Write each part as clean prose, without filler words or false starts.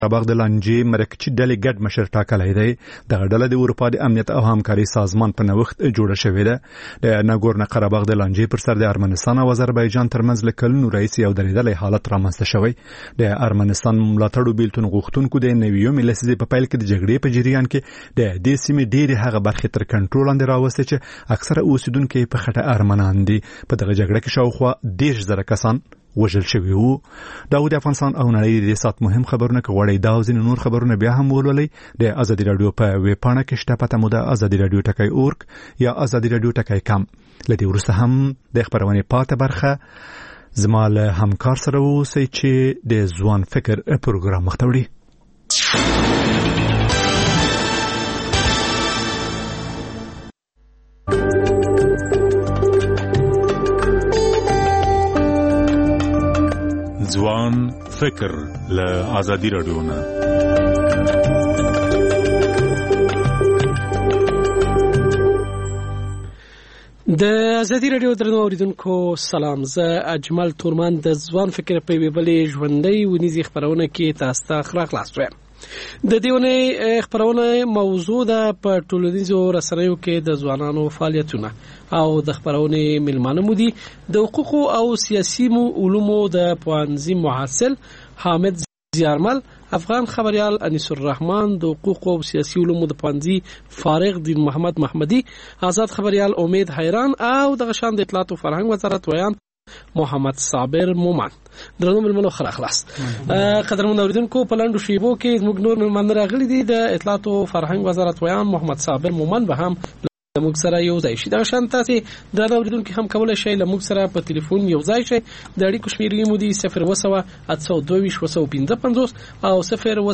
قره‌باغ د لانجې مرکچي ډلې ګډ مشر ټاکلی دی. دغه ډله د اروپا د امنیت او همکاري سازمان په نوښت جوړه شوې ده. د ناګورنو قره‌باغ د لانجې پر سر د ارمنستان او آذربایجان ترمنځ له کلونو راهیسې یو درېدلی حالت رامنځته شوی. د ارمنستان ملاتړو بیلتون غوښتونکو د نویمې لسیزې په پیل کې د جګړې په جریان کې د دې سیمې ډېرې هغه برخې تر کنټرول لاندې راوستې چې اکثره اوسیدونکي په خټه ارمنان دي. په دغه جګړه کې شاوخوا 10,000 کسان وژل شوي وو. دا د افغانستان او نړۍ د سات مهم خبرونه کوي. دا او ځینې نور خبرونه بیا هم ولولئ د ازادي رادیو په ویب پاڼه کې شته. پته مو ده ازادي رادیو ټکی اورګ یا ازادي رادیو ټکی کام. لدې وروسته هم د خبرونې پاته برخه زما له همکار سره اوسئ چې د ځوان فکر پروګرام مخته وړي. ځوان فکر له آزادی رادیو نه. د آزادی رادیو درنو اوریدونکو سلام. زه اجمل تورمان د ځوان فکر په ویبلې ژوندۍ ونیزي خبرونه کې تاسو ته خلاص وایم. د دیونه خبرونه موضوع ده په ټولنیزو رسنیو کې د ځوانانو فعالیتونه او د خبرونه ملمانه مودي د حقوق او سیاسي علومو د پوهنځي محصل حامد زیارمل، افغان خبريال انیس الرحمن د حقوق او سیاسي علومو د پوهنځي فارغ دین محمد محمدي، آزاد خبريال امید حیران او د غشان د اطلاعات او فرهنګ وزارت ویان محمد صابر مومن. درنو ملمنو خلاص قدرمن اوریدونکو په لاندو شیبو کې زموږ نور ملمن راغلي دي. د اطلاعات او فرهنګ وزارت ویان محمد صابر مومن به هم موږ سره یو ځای شي. دا شان تاسو د اوریدونکو هم کولای شئ له موږ سره په ټلیفون یو ځای شئ. د اړیکو شمیرې مو دي 0 822 او 0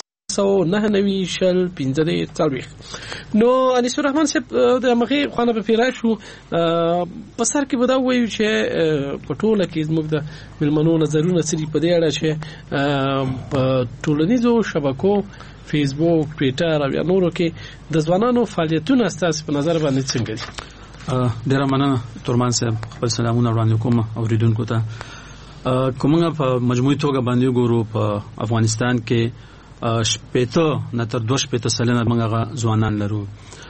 990 نو انیس الرحمن صاحب د مخې خانه په پیرا شو په سر کې ودا وایو چې په ټوله کې زموږ د ملمنو نظرونه سړي په دې اړه چې په ټولنیزو شبکو فیسبوک، ټویټر او یا نورو کې د ځوانانو فعالیتونه ستاسو په نظر باندې څنګه دي؟ ډیره مننه تورمان صاحب. خپل سلامونه وړاندې کوم اوریدونکو ته. کومه په مجموعي توګه باندې ګورو په افغانستان کې شپېته نه تر 2 سلنه موږ ځوانان لرو.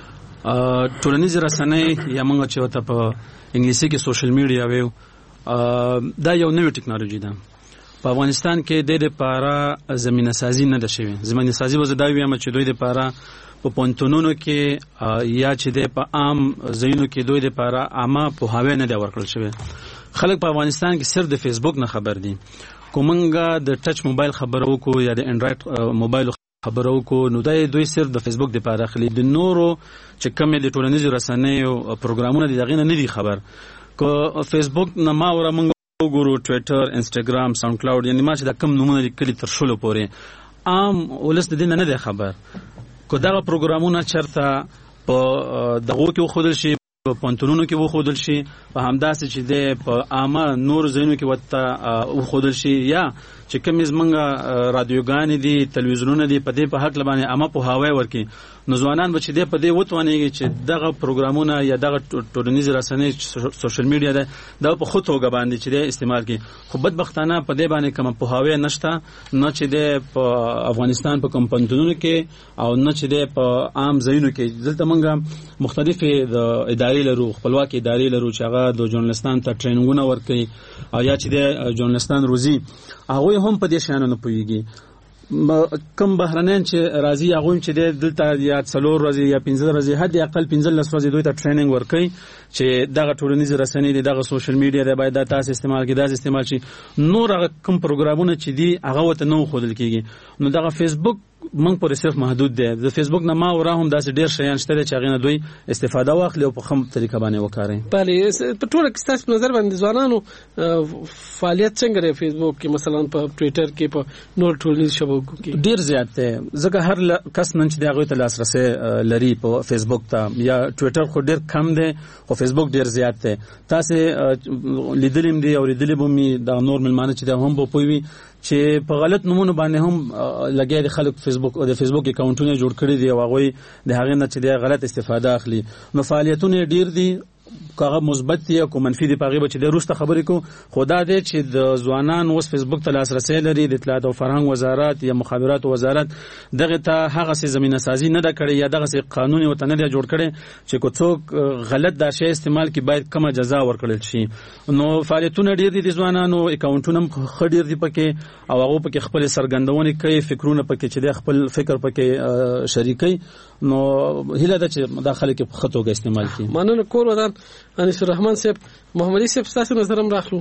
ټولنیز رسنۍ یا موږ چې وته په انګلیسي کې سوشل میډیا ویو دا یو نوې ټکنالوژي ده. په افغانستان کې د لپاره زمينه سازي نه ده شوې. زمينه سازي وزدا ویم چې دوی لپاره په پونتونونو کې یا چې د په عام ځایونو کې دوی لپاره عامه په هاوی نه دی ورکړل شوی. خلک په افغانستان کې صرف د فیسبوک نه خبر دي. کومنګه د ټچ موبایل خبرو کو یا د انډرایډ موبایل خبرو کو نو دوی صرف د فیسبوک د لپاره خلی د نورو چې کومې د ټولنیزو رسنیو پروګرامونه دي دغه نه دي خبر. کو فیسبوک نه ما ورمنګ وګورو ټویټر، انسټاګرام، ساوند کلاود، یعنی ما چې د کم نمونه لیکلي تر شلو پورې عام ولس د دې نه دی خبر. کو دغه پروګرامونه چرته په دغه کې وخدل شي، په پونتونونو کې وخدل شي، په همداسې چې د په عامه نور ځایونو کې وته وخدل شي، یا چې کوم زمونږ رادیوګانې دي، تلویزیونونه دي، په دې په حق لبانې عامه په هاوی ورکی نو ځوانان به چې د په دې وتوانېږي چې دغه پروګرامونه یا دغه ټولنیز رسنۍ سوشل میډیا ده دا په خو توګه باندې چې د استعمال کی. خو بدبختانه په دې باندې کوم په هاوی نشته، نه چې د په افغانستان په کمپنیونو کې او نه چې د په عام ځایونو کې. دلته موږ مختلفې د ادارې لرو، خپلواک ادارې لرو چې هغه د ژورنالستانو ته ټریننګونه ورکوي او یا چې د ژورنالستان روزي هغه هم په دې شانو نه پويږي. کم بهرنیان چې راځي هغه چې د دلته یا 4 ورځې یا 15 ورځې حد اقل 15 ورځې دوی ته ټریننګ ورکوي چې دغه ټولنیز رسنۍ دي، دغه سوشل میډیا دی، باید تاسو استعمال کړئ، دا استعمال شي. نور هغه کوم پروګرامونه چې دي هغه وته نو خودل کیږي. نو دغه فیسبوک موږ پر صرف محدود دی. د فیسبوک نه ما ورا هم داسې ډیر شیان شته چې هغه نه دوی استفاده واخلي او په خام طریقه باندې وکړي. بله په ټول کې تاسو نظر باندې ځوانانو فعالیت څنګه دی فیسبوک کې، مثلا په ټویټر کې، په نور ټولنیز شبکو کې؟ ډیر زیات دی، ځکه هر کس نن چې دغه ته لاسرسي لري په فیسبوک ته یا ټویټر خو ډیر کم دی خو فیسبوک ډیر زیات دی. تاسو لیدلم دی او لیدلې بومي د نور ملمانه چې د هم په پوي چې په غلط نمونه باندې هم لګیا دي خلک فیسبوک او د فیسبوک اکاونټونه جوړ کړي دي او هغه د هغه نه چې د غلط استفاده اخلي. نو فعالیتونه ډیر دي کاغه مثبت دی او منفي دی پاغي بچ د روسته خبرې کو خدا دې چې د ځوانان اوس فیسبوک ته لاسرسي لري د اطلاعات او فرهنګ وزارت یا مخابرات وزارت دغه ته هغه څه زمينه سازي نه د کړې یا دغه څه قانوني او تنه جوړ کړي چې کو څوک غلط دا شی استعمال کی باید کومه جزا ورکړل شي نو فعالیتونه ډیر دي د ځوانانو اکاونټونه خډیر دي پکې او هغه پکې خپل سرګندونه کوي فکرونه پکې چې د خپل فکر پکې شریکي نو هله د چې داخله کې خطوګه استعمال کړي مننه کور ودان انیس الرحمن صاحب محمدي صاحب تاسو نظرم راخلو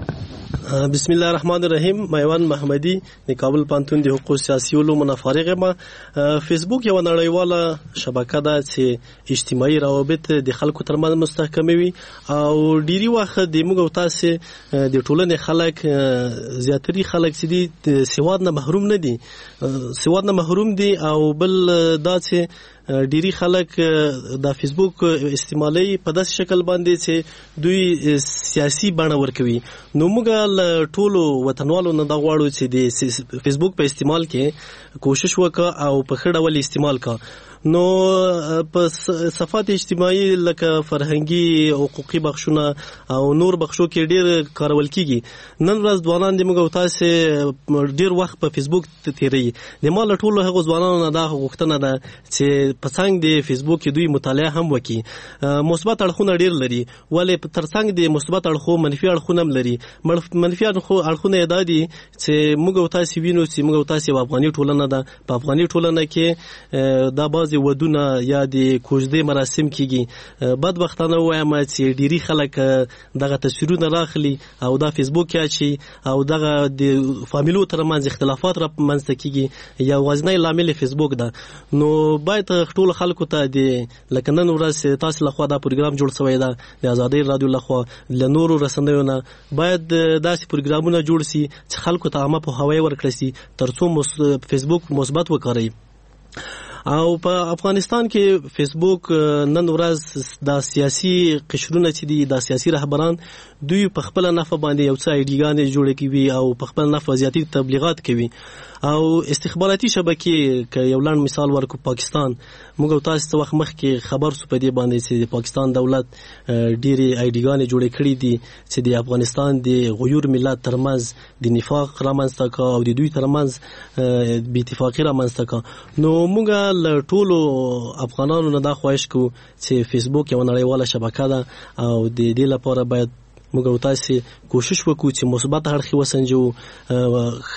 بسم الله الرحمن الرحیم میوان محمدي د کابل پانتون د حقوق سیاسي علوم نه فارغ ما فیسبوک یو نړیواله شبکه ده چې اجتماعي روابط د خلکو ترمنځ مستحکموي او ډيري وخت د موږ تاسو د ټولنې خلک زیاتري خلک چې دي سواد نه محروم نه دي سواد نه محروم دي او بل دا چې ډيري خلک د فیسبوک استعمالي په داسې شکل باندې چې دوی سیاسي بڼه ورکوي نو موږ ټولو وطنوالو نه دا غواړو چې د فیسبوک په استعمال کې کوشش وکړو او په خړه ول استعمال وکړو نو په صفات اجتماعي لکه فرهنګي او حقوقي بخښونه او نور بخښو کې ډېر کارول کیږي نن ورځ ځوانان د موږ تاسو ډېر وخت په فیسبوک تیری د مال ټولو هغه ځوانانو نه دا غوښتنه ده چې په څنګه د فیسبوک کې دوی مطالعه هم وکړي مثبت اړخونه ډېر لري ولې تر څنګه د مثبت اړخو منفي اړخونه هم لري منفي اړخونه دا دي چې موږ تاسو وینو چې موږ تاسو افغاني ټولنه ده په افغاني ټولنه کې دا باز ودونه یا د کوژدې مراسم کیږي بدبختانه وایم چې ډيري خلک دغه تصویرونه راخلي او دا فیسبوک کې اچي او دغه د فامیلو ترمنځ اختلافات را منځته کیږي یا وزنه لامل فیسبوک ده نو باید ټول خلکو ته د لکنن ورځ تاسو لخوا دا پروګرام جوړ شوی ده د آزادۍ رادیو لخوا ل نورو رسنیونو باید داسې پروګرامونه جوړ شي چې خلکو ته عامه په هوای ورکړي شي ترڅو فیسبوک مثبت وکړي او په افغانستان کې فیسبوک نن ورځ د سیاسي قشرونه چې دي د سیاسي رهبران دوی په خپل نفع باندې یو څه ایډیګان جوړ کوي او په خپل نفع زیاتی تبلیغات کوي او استخباراتي شبکې ک یو لاند مثال ورکو پاکستان موږ تاسو ته وخت مخکې خبر سو په دې باندې چې پاکستان دولت ډېری ایډیګان جوړ کړي دي چې د افغانستان د غیور ملت ترمنځ د نفاق رامنځته کا او د دوی ترمنځ بې اتفاقی رامنځته کا نو موږ ل ټولو افغانانو نه دا خواهش کوو چې فیسبوک یو نړیواله شبکه ده او د دې لپاره باید موږ تاسو کوشش وکړو چې مثبت اړخ وسنجو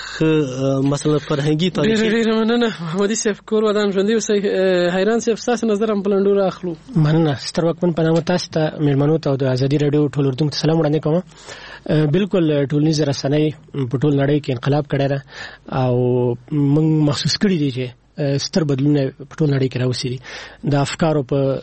مثلا فرهنګي تاریخي ډېر مننه محمدي صاحب کور ودان ژوندۍ اوسئ حیران صاحب تاسو نظر هم بلندور اخلو مننه ستر وکمن په نامه تاسو ته مېلمنو ته د ازادي رادیو ټول اردو ته سلام وړاندې کوم بالکل ټولنیز رسنۍ په ټول نړۍ کې انقلاب کړی دی او موږ محسوس کړی دی چې ستر بدلونه په ټول نړۍ کې راوستي د افکارو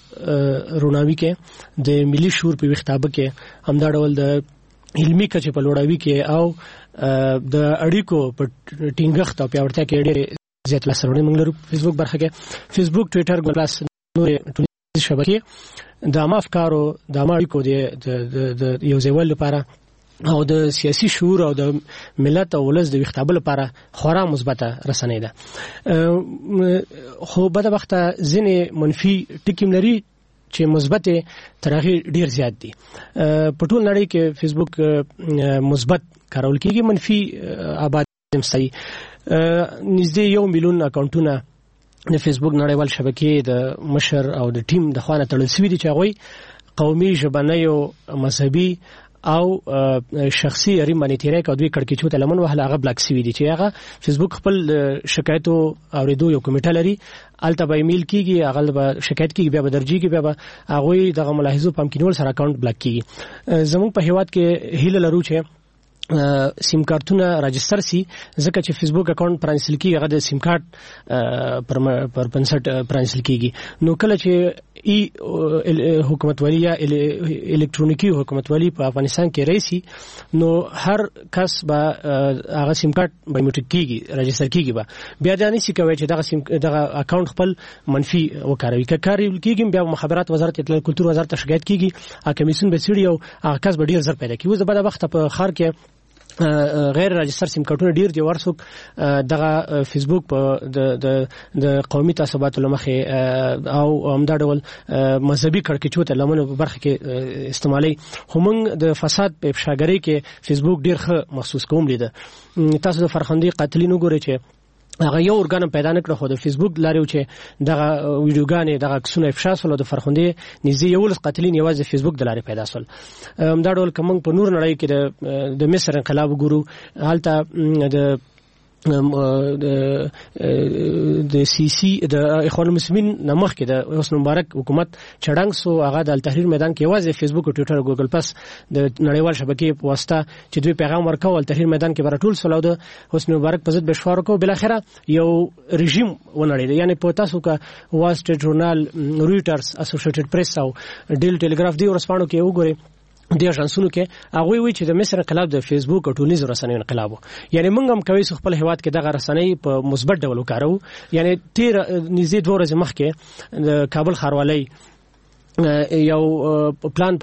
په روناوي کې د ملي شعور په وختابه کې همدا ډول د علمي کچې په لوړاوي کې او د اړیکو په ټینګښت او پیاوړتیا کې ډېر زیات لاسرونه موږ لرو فیسبوک برخه کې فیسبوک ټوئیټر ګلاس نور ټولنیز شبکې د عامه افکارو د عامه اړیکو د یو ځای لپاره او د سیاسي شعور او د ملت او ولس د وختابل لپاره خورا مثبته رسنۍ ده خو بده وخت ځینې منفي ټکي لري چې مثبت ترغه ډیر زیات دي په ټول نړۍ کې فیسبوک مثبت کارول کیږي منفي آباد مستي نږدې 1 میلیون اکاونټونه د فیسبوک نړیوال شبکې د مشر او د ټیم د خوانه تړل شوی دي چې هغه قومي ژبنی او مذهبي او شخصي اړین باندې تیرې کا دوی کړکېچو ته لمن وهله هغه بلاک سوي دي چې هغه فیسبوک خپل شکایتو اوریدو یو کمیټه لري الته به ایمیل کیږي هغه به شکایت کیږي بیا به درجی کیږي بیا به هغه دغه ملاحظو پم کینول سره اکاونټ بلاک کیږي زموږ په هیواد کې هیله لرو چې سیم کارتونه راجستر سي ځکه چې فیسبوک اکاونټ پرانسل کیږي هغه د سیم کارت پر پنسټ پرانسل کیږي نو کله چې حکومتولي یا الکترونیکی حکومتولي په افغانستان کې رئیسي نو هر کس به هغه سیم کارت بایومټریک کیږي راجستر کیږي بیا د انسي کوي چې دغه اکاونټ خپل منفي وکاروي کاري کیږي بیا مخابرات وزارت اطلاعات کلتور وزارت شکایت کیږي کمیسیون به سړي او هغه کس به ډیر زر پیدا کوي زه په وخت په خار کې غیر راجستر سیم کارتونه ډیر دي ورڅوک دغه فیسبوک په د قومي تعصباتو لمخې او همدا ډول مذهبي کړکېچو ته لمنو په برخه کې استعمالي همون د فساد په افشاګری کې فیسبوک ډیر ښه محسوس کوم لیده. تاسو د فرخندي قاتلینو ګورئ چې هغه یو ارګان پیدا نکړ خو د فیسبوک لاریو چې دغه ویډیوګانې دغه عکسونه افشا سول د فرخندي نږدې یو لس قاتلین یوازې فیسبوک د لارې پیدا سول. دا ډول کوم په نور نړۍ کې د مصر انقلاب ګورو حالته د د سیسی د اخوان المسلمین نمخ کې د حسن مبارک حکومت چړنګ سو هغه د التحریر میدان کې یوازې فیسبوک او ټوئیټر او ګوګل پلس د نړیوال شبکې په واسطه چې دوی پیغام ورکاو التحریر میدان کې برټول سولو د حسن مبارک په ضد بشوار کو بل اخره یو رژیم ونړید. یعنی په تاسو کا وال سټریټ ژورنال رويټرز اسوسییټډ پریس او ډیل ټیلیګراف دی ورسپانو کې وګورئ د اژانسونو کې هغه وی چې د مصر انقلاب د فیسبوک او ټولنیزو رسنیو انقلاب یعنی موږ هم کوي خپل هیواد کې دغه رسنۍ په مثبت ډول وکړو. یعنی تیر نږدې 2 ورځې مخکې د کابل ښاروالۍ یو پلان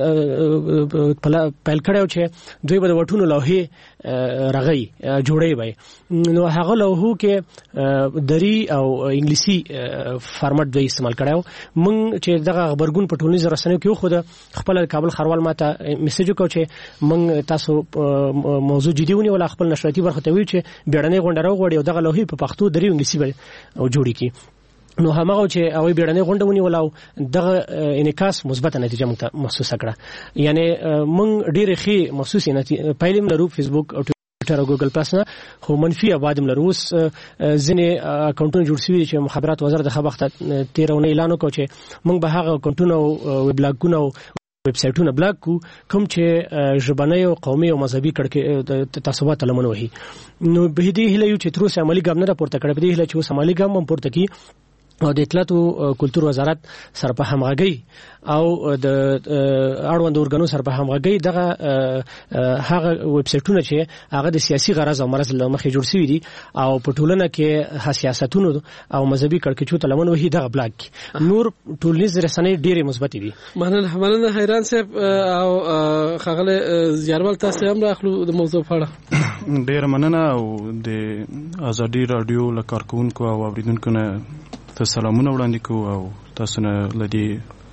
پیل کړو چې دوی به د وټونو لوحې رغي جوړي وي. نو هغه لوحو کې دری او انګلیسي فارمټ دوی استعمال کړو. مونږ چې دغه خبرګون په ټولنیزو رسنیو کې خو خپل کابل ښاروال ماته میسج وکړ چې مونږ تاسو موضوع جدي ونیول خپل نشراتي برخه ته وی چې بیړنۍ غونډه راوغړي او دغه لوحې په پښتو دری انګلیسي او جوړی کی. نو همغه چې اوی بیړنۍ غونډه ونیول او دغه انعکاس مثبت نتیجه موږ محسوس کړه. یعنی موږ ډېر ښه محسوس نتیجه پایلم لرو فیسبوک او ټوئیټر او ګوګل پلس نه خو منفي ابادم لرو. اوس ځینې اکاونټونه جوړ شوي چې مخابرات وزارت د خبرت 13 اعلان وکړ چې موږ به هغه اکاونټونه او ویب لاګونه او ویب سایټونه بلاک کوم چې ژبنۍ او قومي او مذهبي کړکې تعصبات لمن وهي. نو به دې هله یو چې تر اوسه عملی ګام نه راپورته کړی، به دې هله چې اوس عملی ګام هم پورته کی او د اطلاعات او کلتور وزارت سره په همغږي او د اړوند اورګانو سره په همغږي دغه هغه ویب سایټونه چې هغه د سیاسي غرض او مرز لمخې جوړ شوي دي او په ټولنه کې سیاستونو او مذهبي کړکېچو تلمن وهي دغه بلاک نور ټولنیز رسنۍ ډېرې مثبت دي. مننه حیران صاحب او خغله زیارول تاسو هم راخلو د موضوع په اړه ډېر مننه او د ازادي رادیو لکارکونکو او اوریدونکو نه سلامونه وړاندې کوو او تاسو نه لدی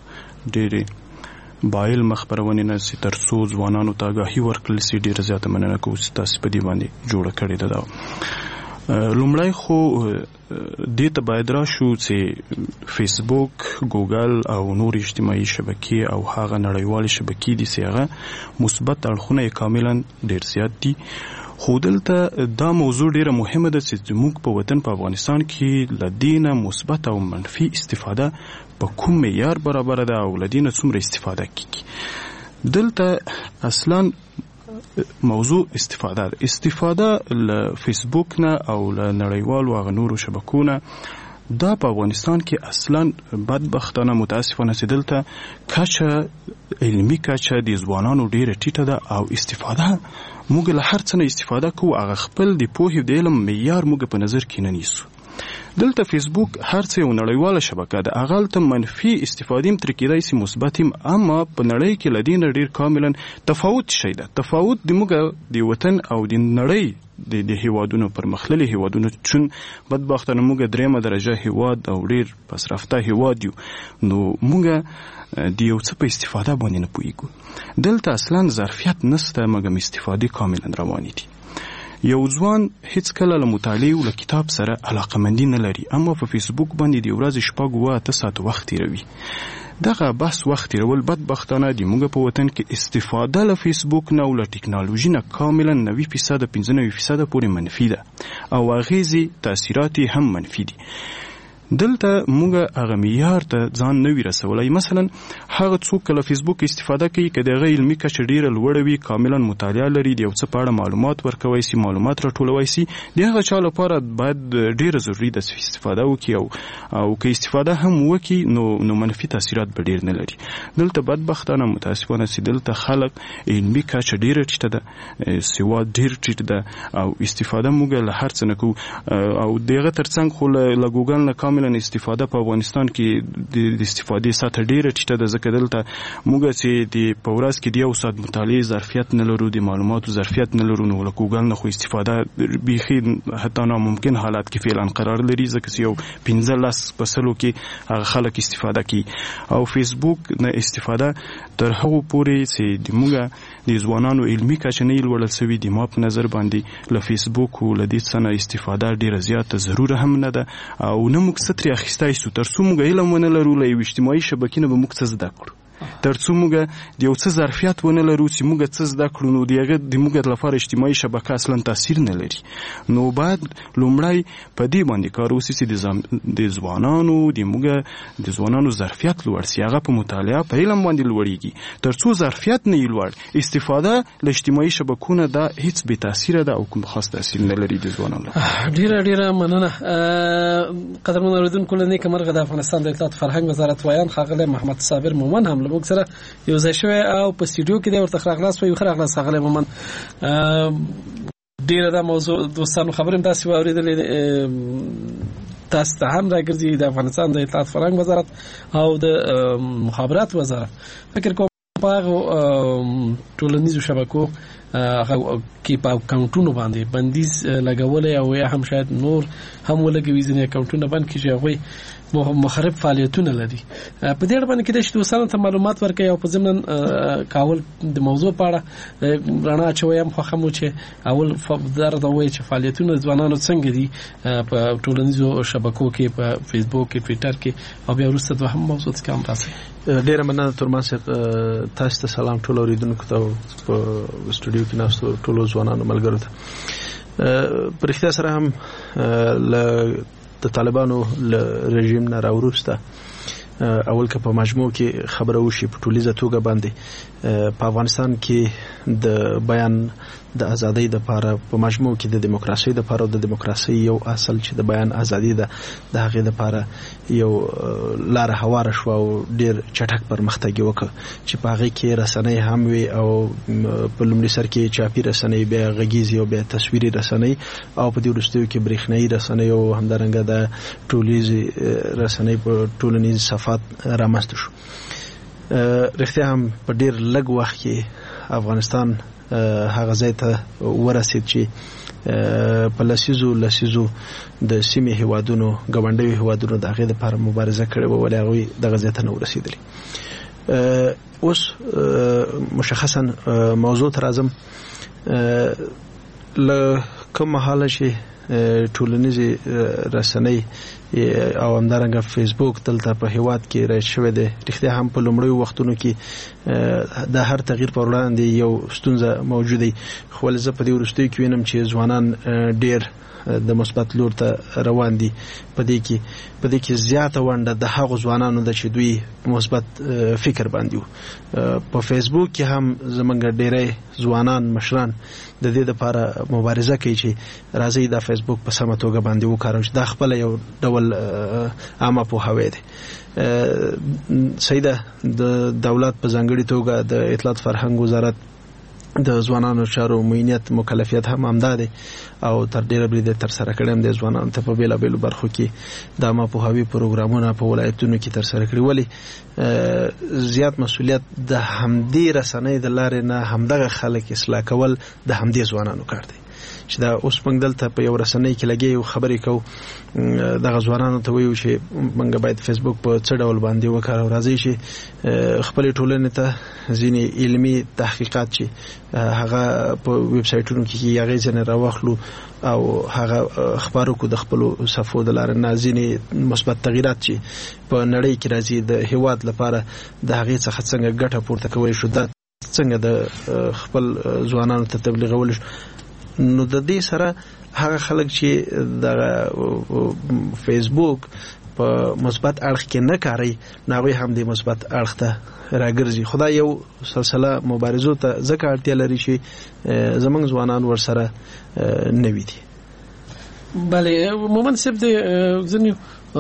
ډېرې بایل مخبرونه نه سي تر څو ځوانانو ته آګاهي ورکړل سي. ډېر زیاته مننه کوو چې تاسو په دې باندې جوړه کړې ده. لومړی خو دې ته باید راشو چې فیسبوک، ګوګل او نور اجتماعي شبکې او هغه نړیوال شبکې دي چې هغه مثبت اړخونه یې کاملا ډېر زیات دي. خو دلته دا موضوع ډیره مهمه ده چې زموږ په وطن په افغانستان کې لدینه مثبت او منفي استفاده په کوم معیار برابر ده او لدینه څومره استفاده کیږي. دلته اصلا موضوع استفاده له فیسبوک نه او له نړیوالو هغه نورو شبکو نه دا په افغانستان کې اصلا بدبختانه متاسفانه چې دلته کچه علمي کچه د ځوانانو ډیره ټیټه ده او استفاده موږ له هر څه نه استفاده کوو هغه خپل د پوهې د علم معیار موږ په نظر کې نه نیسو. دلته فیسبوک هر څه یو نړیواله شبکه ده، هغه هلته منفي استفادې هم ترې کېدای سي مثبت هم، اما په نړۍ کې له دې نه ډېر کاملا تفاوت شی ده. تفاوت د موږ د وطن او د نړۍ د هیوادونو پرمختللي هیوادونو چون بدبختانه موږ دریمه درجه هیواد او ډېر پسرفته هیواد یو، نو موږ د یو څه په استفاده باندې نه پوهیږو. دلته اصلا ظرفیت نسته مګم استفادې کاملا روانې دي. یو ځوان هیڅ کله له مطالعې او له کتاب سره علاقمندي نه لري، اما په فیسبوک باندې د ورځې 6-8 ساعت وخت تیروي. دغه بس وخت تیرول بدبختانه د موږ په وطن کې استفاده له فیسبوک نه او له ټکنالوژي نه کاملا 90% 95% پورې منفي ده او اغیزې تاثیرات هم منفي دي. دلته موږ هغه معیار ته ځان نه وي رسولی. مثلا هغه څوک له فیسبوک استفاده کوي که د هغه علمي کچه ډېره لوړه وي، کاملا مطالعه لري، د یو څه په اړه معلومات ورکوی سي، معلومات راټولوی سي، د هغه چا لپاره باید ډېره ضروري ده چې استفاده وکړي او که استفاده هم وکړي نو منفي تاثیرات به ډېر نه لري. دلته بدبختانه متاسفانه چې دلته خلک علمي کچه ډېره ټیټه ده، سواد ډېر ټیټ ده او استفاده موږ له هر څه نه کوو او د هغه تر څنګ خو له ګوګل نه کاملا استفاده په افغانستان کې د استفادې سطح ډیره ټیټه ده، ځکه دلته موږ چې د په ورځ کې د 1 ساعت مطالعې ظرفیت نه لرو، د معلوماتو ظرفیت نه لرو، نو له ګوګل نه خو استفاده بیخي حتی ناممکن حالات کې فعلا قرار لري، ځکه یو 15 پسلو کې هغه خلک استفاده کوي. او فیسبوک نه استفاده تر هغه پورې چې د موږ د ځوانانو علمي کچه نه لوړل شوې د ما په نظر باندې له فیسبوک او له دې څخه استفاده ډیره زیاته ضروره هم نه ده، او نه موږ څه ترې اخیستی شو تر څو موږ علم ونه لرو له یو اجتماعي شبکې نه به موږ څه زده کړو، تر څو موږ د یو څه ظرفیت ونه لرو چې موږ څه زده کړو، نو د هغه د موږ لپاره اجتماعي شبکه اصلا تاثیر نه لري. نو باید لومړی په دې باندې کار وشي چې د ځوانانو د موږ د ځوانانو ظرفیت لوړ شي، هغه په مطالعه په علم باندې لوړیږي. تر څو ظرفیت نه لوړ استفاده له اجتماعي شبکونو دا هیڅ بې تاثیر ده او کوم خاص تاثیر نه لري د ځوانانو. ډیره مننه. قدرمن اوریدونکو له نیک مرغه د افغانستان د اطلاعات فرهنګ وزارت وایان ښاغلی محمد صابر مومن هم موږ سره یو ځای شوی او په سټوډیو کې د ورته خلاص وي خلاص ښاغلی مومن. ډیره دا موضوع دوستانو خبرم تاسو اوریدلې، تاسو ته هم راګرځي د افغانستان د اطلاعات فرهنګ وزارت او د مخابرات وزارت فکر کوم په ټولنیزو شبکو کې په اکاونټونو باندې بندیز لګولې او یا هم شاید نور هم ولګوي ځینې اکاونټونه باندې چې هغه مخرب فعالیتونه لري. په دې اړه باندې کې د دوستانو ته معلومات ورکړي او په ضمن کاول د موضوع په اړه رڼا اچوي هم خوښم چې اول درد وایي چې فعالیتونه ځوانانو څنګه دي په ټولنیزو شبکو کې په فیسبوک کې ټویټر کې او بیا وروسته دوهم موضوع څخه هم راسي. ډیره مننه ترمان صاحب، تاسو ته سلام ټول اوریدونکو ته په سټوډیو کې ناستو ټول ځوانانو ملګرو ته. په رښتیا سره هم د طالبانو له رژیم نه راوروسته اول که په مجموع کې خبره وشي په ټولیزه توګه باندې په افغانستان کې د بیان د ازادۍ لپاره په مجموع کې د دیموکراسي لپاره او د دیموکراسي یو اصل چې د بیان ازادي ده د هغې لپاره یو لار هواره شو او ډیر چټک پرمختګ وکړ چې په هغې کې رسنۍ هم وي او په لومړي سر کې چاپي رسنۍ، بیا غږیزې او بیا تصویري رسنۍ او په دې وروستیو کې برېښنایي رسنۍ او همدارنګه د ټولیزې رسنۍ په ټولنیز صفات رامنځته شو. رښتیا هم په ډیر لږ وخت کې افغانستان هغه ځای ته ورسید چې په لسیزو د سیمې هیوادونو ګاونډیو هیوادونو د هغې لپاره مبارزه کړې وه، ولې هغوی دغه ځای ته نه ورسېدلي. اوس مشخصا موضوع ته راځم. له کوم مهاله چې ټولنیزې رسنۍ او همدارنګه فیسبوک دلته په هیواد کې رایج شوی دی، رښتیا هم په لومړیو وختونو کې د هر تغییر پر وړاندې یو ستونزه موجوده وي، خو ولې زه په دې وروستیو کې وینم چې ځوانان ډیر د مثبت لور ته روان دي. په دې کې زیاته ونډه د هغو ځوانانو ده چې دوی مثبت فکر باندې وو. په فیسبوک کې هم زمونږ ډیری ځوانان مشران د دې لپاره مبارزه کوي چې راځي دا فیسبوک په سمه توګه باندې وکاروو چې دا خپله یو ډول عامه پوهاوی دی. صحیح ده، د دولت په ځانګړي توګه د اطلاعات فرهنګ وزارت د ځوانانو چارو معینیت مکلفیت هم همدا دی او تر ډیره بریده تر سره کړی هم دی. ځوانانو ته په بیلابیلو برخو کې د عامه پوهاوي پروګرامونه په ولایتونو کې تر سره کړي، ولې زیات مسؤلیت د همدې رسنۍ د لارې نه همدغه خلک اصلاح کول د همدې ځوانانو کار دی چې دا اوس موږ دلته په یو رسنۍ کې لګي یو خبرې کوو، دغه ځوانانو ته وایو چې موږ باید فیسبوک په څه ډول باندې وکاروو. راځئ چې خپلې ټولنې ته ځینې علمي تحقیقات چې هغه په ویب سایټونو کې هغې ځینې راواخلو او هغه خپاره کړو د خپلو صفحو د لارې نه ځینې مثبت تغییرات چې په نړۍ کې راځي د هیواد لپاره د هغې څخه څنګه ګټه پورته کولی شو، دا څنګه د خپل ځوانانو ته تبلیغولی شو. نو د دې سره هغه خلک چې د فیسبوک په مثبت اړخ کې نه کاری، ناوی هم د مثبت اړخ ته راګرځي. خدای یو سلسله مبارزو ته ځکه اړتیا لري چې زمونږ ځوانان ورسره نه وي دي. بله، مومن صاحب د ځینې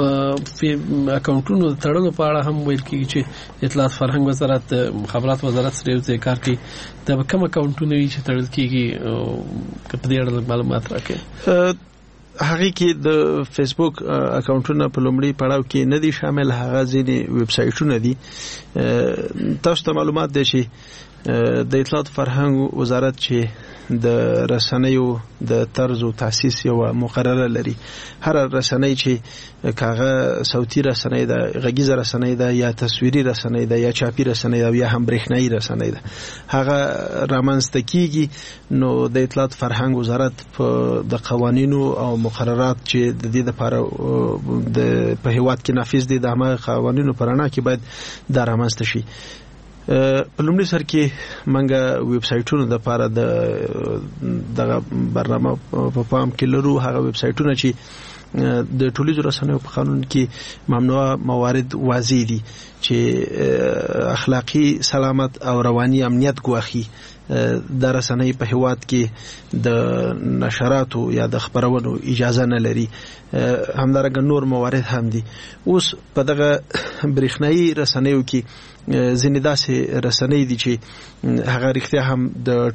اکاونټونو تړلو په اړه هم ویل کېږي چې اطلاعات فرهنګ وزارت مخابرات وزارت سره یو ځای کار کوي. دا کوم اکاونټونه وي چې تړل کېږي؟ که په دې اړه معلومات راکړئ. هغه کې د فیسبوک اکاونټونه په لومړي پړاو کې نه دي شامل، هغه ځینې ویب سایټونه دي. تاسو ته معلومات دي چې د اطلاعات فرهنګ وزارت چې د رسنیو د طرز او تاسیس یو مقرره لري. هر رسنۍ چې کاغه صوتي رسنۍ ده، غږیزه رسنۍ ده، یا تصویري رسنۍ ده، یا چاپي رسنۍ ده، یا هم برېښنایي رسنۍ ده، هغه رامنځته کیږي. نو د اطلاعات فرهنګ وزارت د قوانینو او مقررات چې د دې لپاره په هیواد کې نافذ دي، د هغه قوانینو پر اړه کې باید دا رامنځته شي. په لومړي سر کې منګه ویب سایټونو د لپاره د برنامه په پام کې لرو. هغه ویب سایټونه چې د ټولنیزو رسنیو په قانون کې ممنوع موارد واضح دي چې اخلاقی سلامت او رواني امنیت ګواخي د رسنۍ په هیواد کې د نشراتو یا د خبرونو اجازه نه لري. همدارنګه نور موارد هم دي. اوس په دغه برېښنایي رسنیو کې ځینې داسې رسنۍ دي چې هغه رښتیا هم د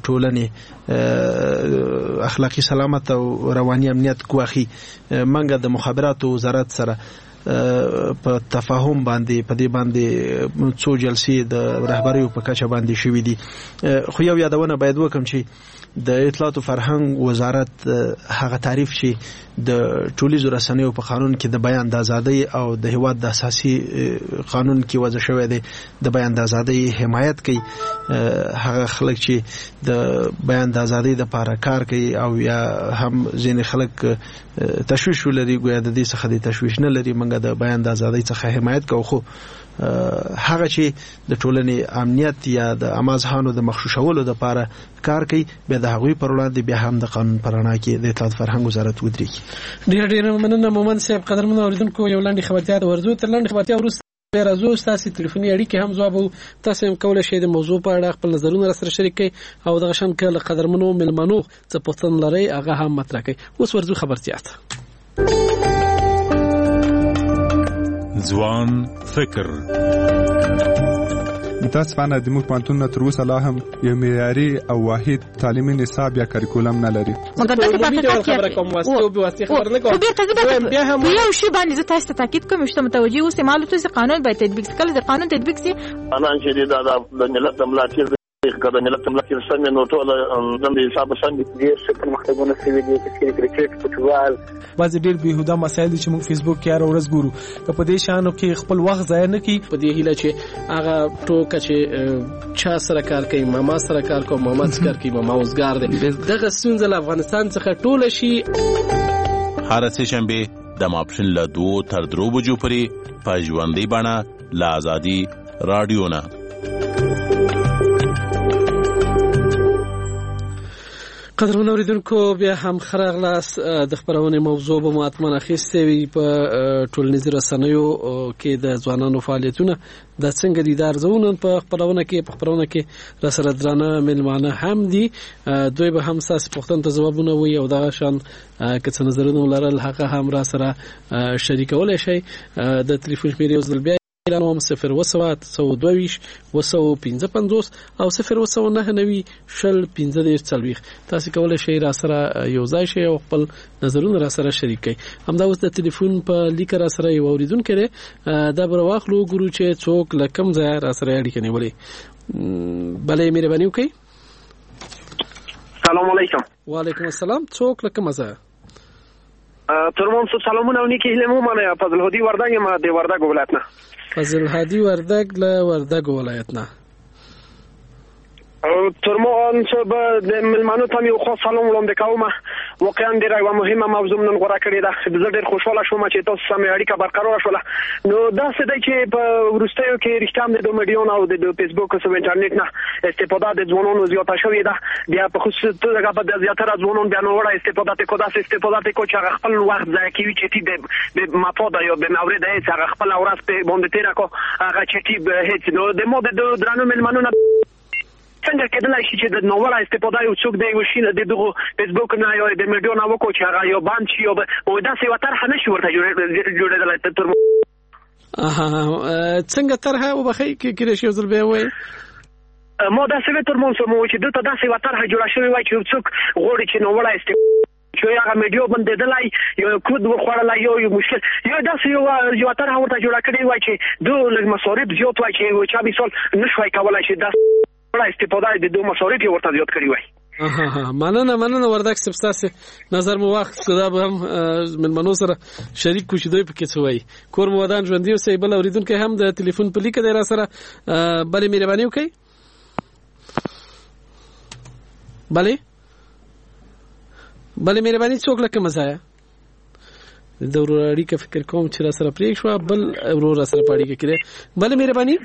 ټولنې اخلاقی سلامت او رواني امنیت ګواخي. منګه د مخابراتو وزارت سره په تفاهم باندې په دې باندې څو جلسې د رهبریو په کچه باندې شوې دي. خو یو یادونه باید وکم چې د اطلاعات فرهنګ وزارت هغه تعریف چې د ټولنیزو رسنیو په قانون کې د بیان د ازادۍ او د هیواد د اساسي قانون کې وضع شوی دی د بیان د ازادۍ حمایت کوي. هغه خلک چې د بیان د ازادۍ لپاره کار کوي او یا هم ځینې خلک تشویش ولري، ګویا د دې څخه د تشویش نه لري، موږ د بیان د ازادۍ څخه حمایت کوو. خو هغه چې د ټولنې امنیت یا د امازهانو د مخشوشولو لپاره کار کوي، بیا د هغوی پر وړاندې بیا هم د قانون پر رڼا کې د اطلاعات فرهنګ وزارت ودرېږي. ډېر مننه مومن صاحب. قدرمنو اوریدونکو، یو لنډه خبرتیا ورزو تر لنډه خبرتیا وروسته راځو تاسو ټلیفوني اړیکې هم ځواب تاسو هم کولای شئ د موضوع په اړه خپل نظرونه سره شریک کړئ او دغه شان کله قدرمنو ملمنو څه پوښتنه لري هغه هم مطرح کړئ. اوس ورزو خبرتیا ځوان فکر. متاسفانه د موږ پانتون تر اوسه لا هم یو معیاري او واحد تعلیمي نصاب یا کریکولم نه لري. مګر دا خبره کوم واسطه او واسطه خبر نه کوم. بیا هم یو شی باندې زه تاسو ته تاکید کوم چې متوجي اوسه معلومات چې قانون باید تطبیق کړي. د قانون تطبیق سي انا چې دا د ملت ملاتړ کله ملت ملاتړ څنګه نو ټول د حساب څنګه ډیر څه پرمختګونه شوي دي چې کرکټ فوټبال بعض ډیر بهوده مسایل چې موږ فیسبوک کې هر ورځ ګورو. په دې شانو کې خپل وخت ضایع نه کړي. په دې هیله چې هغه ټوکه چې چا سره کار کوي، ماما سره کار کوي، ماما سره کار کوي، ماما اوسګار دي، دغه ستونزه له افغانستان څخه ټوله شي. هر څه شنبه د ماپښین له 2 تر 3 بجو پورې په ژوندۍ بڼه له آزادي رادیو نه. قدرمن اوریدونکو، بیا هم خراغلاس د خبرونه موضوع به ماتمن اخیسته وي په ټولنیزو رسنیو کې د ځوانانو فعالیتونه د څنګه دي درځون په خبرونه کې رسره درانه ملمانه هم دي. دوی به هم ساس پښتون ته جوابونه وي او دا شان کڅ نظرونه ولرل هغه هم را سره شریکول شي. د ټلیفون شمیرې وزل بیا اعلان 0 225 او 0 15 تاسو کولای شئ را سره یو ځای شئ او خپل نظرونه را سره شریک کړئ. همدا اوس د ټلیفون په لیک را سره یو اوریدونکو دا برواخلو ګورو چې څوک لکم ځای را سره اړیکه نیولې. بلې مهرباني وکړئ. سلام علیکم. وعلیکم السلام. څوک لکم ځای ترمن سلامونه او نیکی هلمو منه فضل هادی وردګ ما د وردګ ولایت نه. فضل هادی وردګ له وردګ ولایت نه. ترمن صاحب د ملمانو ته یو خاص سلام وړاندې کوم. واقعا ډیره یو مهمه موضوع نن غوړه کړې ده. زه ډیر خوشاله شوم چې تاسو سم اړیکه برقرار شوه. نو دا څه دی چې په ورستیو کې رښتیا د میډیون او د فیسبوک او انټرنیټ نه استفاده د ځوانانو زیاته شوې ده. بیا په خصوص دغه په زیاتره ځوانان بیا نو وړه استفاده کو چې خپل وخت ضایع کوي چې د مفاد یا د مورد هیڅ خپل اورس په باندې تیر کو هغه چې هیڅ نو د مو د درانو ملمنو څنګه کېدلای شي چې د نووړه استفاده یو څوک دی وشي د دغه فیسبوک نه یا د میډیا نه وکړي چې هغه یو باند شي او دا څه وتر نه شي ورته جوړېدل تر څنګه طرحه وبخي کې شي ځل به وي ما دا څه تر مونږ سمو چې دته دا څه وتر جوړه شوی وای چې څوک غوړي چې نووړه چې هغه میډیو بندیدلای یو کود وخوړلای یو مشکل یو داسې یو تر هغه جوړه کړی وای چې دوه لږ مصارف زیات وای چې چا مثال نشوي کولای شي داس استفاده د دوه مصارف ورته زیات کړی وای. مننه وردک سبستاسه نظر مو وخت صدا به هم من منو سره شریک کو چې دوی پکې څه وای کور مو ودان ژوندۍ اوسې بل اوریدونکو هم د ټلیفون په لیک دی را سره بلې مهرباني وکړئ بلې مهرباني څوک لکه مزایا د وروري کا فکر کوم چې را سره پریک شو بل ورور را سره پاړی کې کړي بلې مهرباني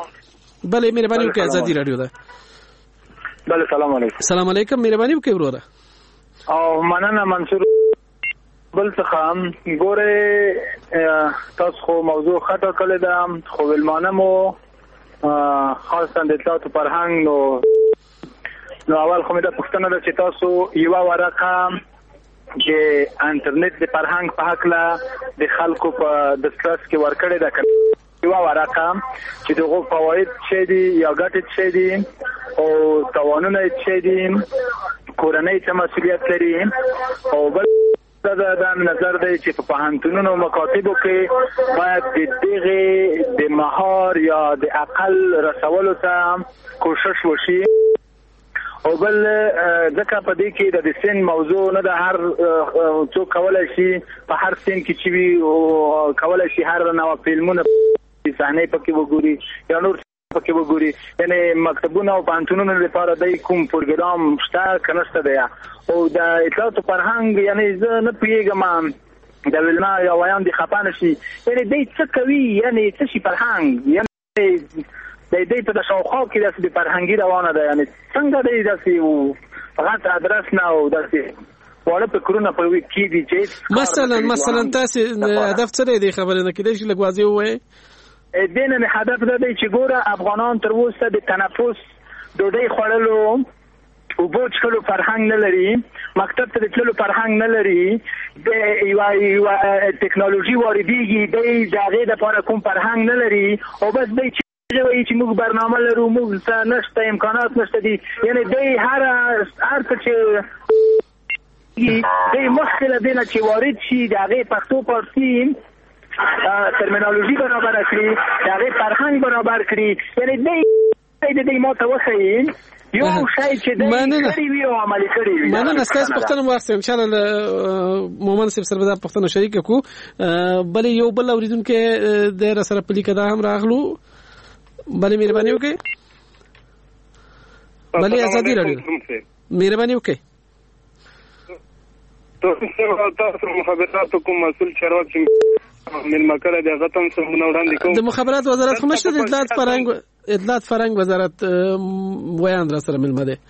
وکړئ ازادي رادیو ده. بله سلام علیکم مهرباني وکړئ وروره او مننه منصور بل څه ګوره تاسو خو موضوع خطا کړل ده خو ولمانه مو خاصه د اطلاعات فرهنګ نو اول خو مې د پښتنه د چې تاسو یو ورقه چې انټرنیټ د فرهنګ په حق لا د خلکو په دسترس کې ورکړی ده یو ورقه چې دغه فواید څه دي یا ګټې څه دي او توانونه څه دي کورنۍ څه مسؤلیت لري او بل دا نظر دی چې په پوهنتونونو مکاتبو کې باید د دغه د مهار یا د عقل رسولو ته کوشش وشي او بل ځکه په دې کې د سن موضوع نه د هر څوک کولای شي په هر سن کې چې وي او کولای شي هر نوع فلمونه صحنه پکې وګوري یا نور پکې وګوري یعنی مکتبونه او پوهنتونونو لپاره د کوم پروګرام شته کنهسته دی او د اطلاعات فرهنګ یعنی زه نه پیږم د ولما یا ویان دي خپانه شي یعنی د څه کوي یعنی څه شي فرهنګ یعنی د دې په شاوخوا کې د فرهنګي روانه ده یعنی څنګه دی داسې فقط ادرس نه او داسې وړه فکرونه په وی کې دي چې مثلا تاسو هدف څه دی خبرې نه کېدای شي لګوازي وای دینه می هدف ده چې ګوره افغانان تر اوسه د تنفس ډوډۍ خوړلو او بوج کلو فرهنګ نه لري مکتب ته تللو فرهنګ نه لري د یو ټکنالوژي واردېږي د هغې دپاره کوم فرهنګ نه لري او بس دی چې موږ برنامه لرو موږ نشته امکانات نشته دي یعنی دی هر څه چې دی مخکې له دې نه چې وارد شي د هغې پښتو فارسي ترمینالوژي برابر کړي د هغې فرهنګ برابر کړي یعنی دی ماته وښیي یو شی چې دی کړي وي او عملي کړي وي مننه ستاسو پوښتنه واخلم ان شاء الله مومن صاحب سره به دا پوښتنه شریک کړو بلې یو بل اوریدونکو د سره په لیکه دا هم راغلو بلې مهرباني وکړئ بلې ازادي رادیو مهرباني وکړئ تاسو مخابراتو کوم مسؤل چارواکي من مکه د غتم سمونه وړاندې کوم د مخابرات وزارت خو مشته د اطلاعات فرهنګ وزارت ویان را سره ملمه ده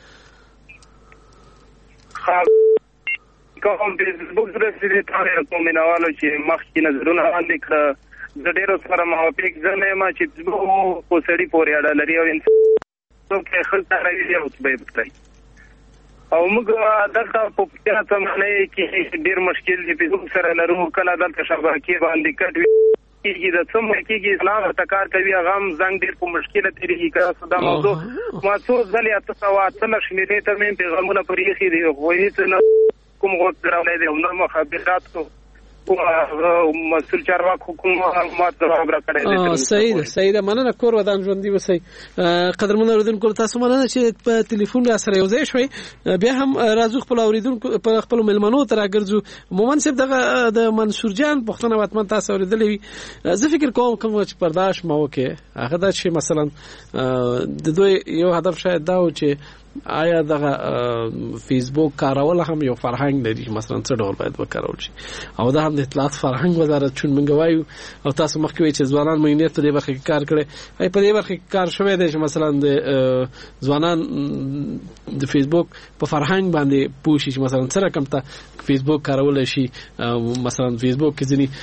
کوم د فیسبوک سره چې تاسو کوم منوالو چې مخکې نظرونه وړاندې کړ د ډیرو سره موافق ځنه ما چې په سړی پورې اړه لري او انسان څوک خلک راوي او څه به او موږ دغه په پیاته باندې کې ډیر مشکل دی په سره لرو کله دلته شبکې باندې کټوي کېږي د څه مکیږي اسلام ارتکار کوي غم زنګ ډیر په مشکله تیریږي که دا موضوع ما څو ځلې تاسو واڅنه شمیرې ته مې پیغامونه پرېخي دي خو هیڅ نه کوم غوښ درولې دي نو مخابرات مسؤل چارواکو کوم معلومات راغبره کړي صحیح ده مننه کور ودان ژوندۍ وسی قدرمن اوریدونکو تاسو مننه چې په ټلیفون را سره یو ځای شوي بیا هم راځو خپل اوریدونکو په خپل ملمنو تر راګرځو مومن صاحب دغه د منصور جان پښتنه واتمن تاسو اوریدلې زه فکر کوم چې پرداش ما وکي هغه دا چې مثلا د دوی یو هدف شاید دا و چې آیا دغه فیسبوک کارول هم یو فرهنګ لري مثلا څه ډول باید وکارول شي او دا هم د اطلاعات فرهنګ وزارت چون منګ وایو او تاسو مخکې وایي چې ځوانان مینه ته د برخه کار کړي په دې برخه کار شوی دی چې مثلا د ځوانان د فیسبوک په فرهنګ باندې پوښي چې مثلا څه رقم ته فیسبوک کارول شي مثلا فیسبوک کې ځنی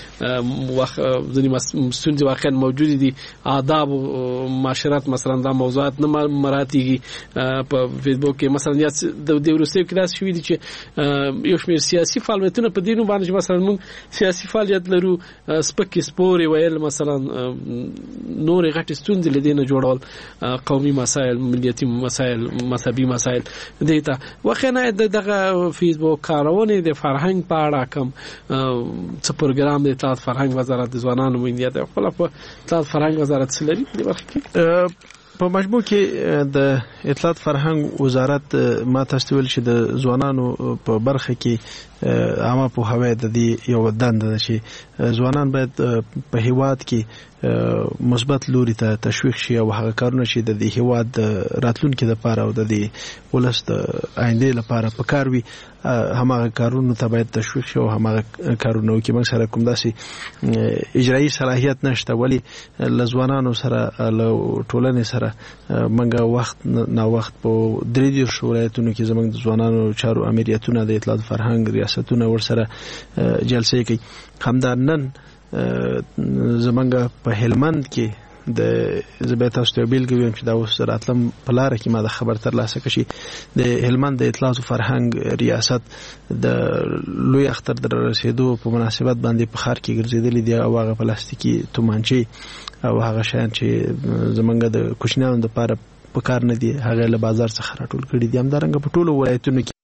ستونزې واقعا موجود دي آداب او معاشرت مثلا دا موضوعات نه مراتيږي په فیسبوک کې مثلا یا د وروستي کې داسې شوې دي چې یو شمېر سیاسي فعالیتونه په دینو باندې مثلا موږ سیاسي فعالیت لرو سپکې سپورې ویل مثلا نور غټ ستونزې لدینه جوړول قومي مسائل ملیتي مسائل مذهبي مسائل دیتا وخنه دغه فیسبوک کارونه د فرهنګ په اړه کوم څه پروګرام د اطلاعات فرهنګ وزارت د ځوانانو مینه ده خپل په اطلاعات فرهنګ وزارت سلري د وخت په مجموع کې د اطلاعات فرهنګ وزارت ما تاسو ویل چې د ځوانانو په برخه کې عامه په هوای د دې یو دند ده چې ځوانان باید په هیواد کې مثبت لوري ته تشویق شي او هغه کارونه چې د دې هیواد راتلونکو لپاره او د دې ولست آینده لپاره پکاروي همغه کارونه ته باید تشویق شي او همغه کارونه کې موږ سره کوم داسي اجرایی صلاحیت نشته ولی لزوانانو سره له ټولنې سره موږ وخت نه وخت په درې دیر شورایتونو کې زموږ د ځوانانو چارو امریتونه د اطلاعات فرهنګ ریاستونه ورسره جلسې کوي همدارنن زمونږ په هلمند کې د زبېتا استوبیل کې ویم چې دا اوس راتلم په لار کې ما د خبر تر لاسه کشي د هلمند د اطلاعات فرهنګ ریاست د لوی اختر در رسیدو په مناسبت باندې په خار کې ګرځیدلې دی او هغه پلاستیکي تومانچې او هغه شیان چې زمونږ د کوچنیانو لپاره په کار نه دي هغه له بازار څخه راټول کړي دي همدارنګه په ټولو ولایتونو کې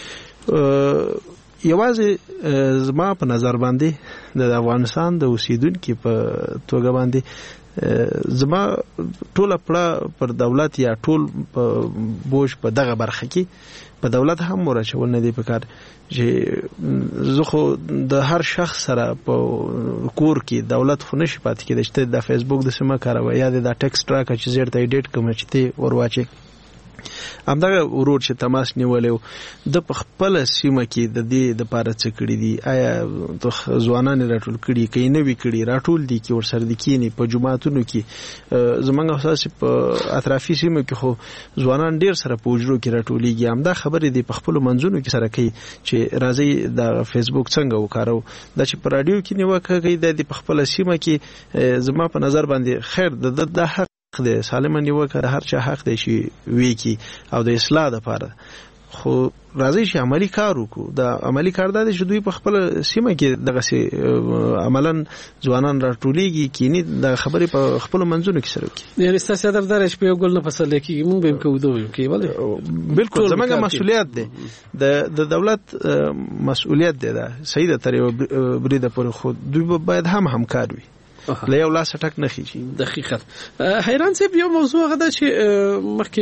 یوازې زما په نظر باندې د افغانستان د اوسیدونکو په توګه باندې زما ټول پر دولت یا ټول په بوج په دغه برخه کې په دولت هم ورچول نه دی پکار چې زه خو د هر شخص سره په کور کې دولت خو نشي پاتې کېدای چې د فیسبوک د سیمه کاروي یا د ټیکسټ راکه چې زیرته ایډیټ کوم چې ته ورواچي همدغه ورور چې تماس نیولې د خپل سیمه کې د دې د پاره څه کړی دي آیا د ځوانان راټول کړي کین نه وی کړي راټول دي کې ورسره د کینی په جماعتونو کې زمونږ اساس په اطرافي سیمه کې خو ځوانان ډیر سره په وجرو کې راټولېږي همدا خبرې دي په خپل منځونو کې سره کوي چې راځي د فیسبوک څنګه وکارو د چې په رادیو کې نیوکه کوي د خپل سیمه کې زما په نظر باندې خیر د حق د سالمه نیوکه هر چا حق دی چې وی کی او د اصلاح لپاره خو راځي چې عملی کار وکړو د عملی کار د دوی په خپل سیمه کې دغه سي عملاً ځوانان راټولېږي کینی د خبرې په خپل منځونو کې سره وکړي یعنی ستاسو هدف دا راشي په ګل نه فصل کې موږ به کوو کې ولی بالکل زموږ مسؤلیت دی د دولت مسؤلیت دی دا صحیح ده تر یو بریده پر خو دوی باید هم همکار وي له یو لاس ټک نه خيږي دقیقاً حیران سي یو موضوع غدا چې مخکې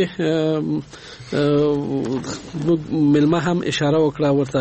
ملما هم اشاره وکړه ورته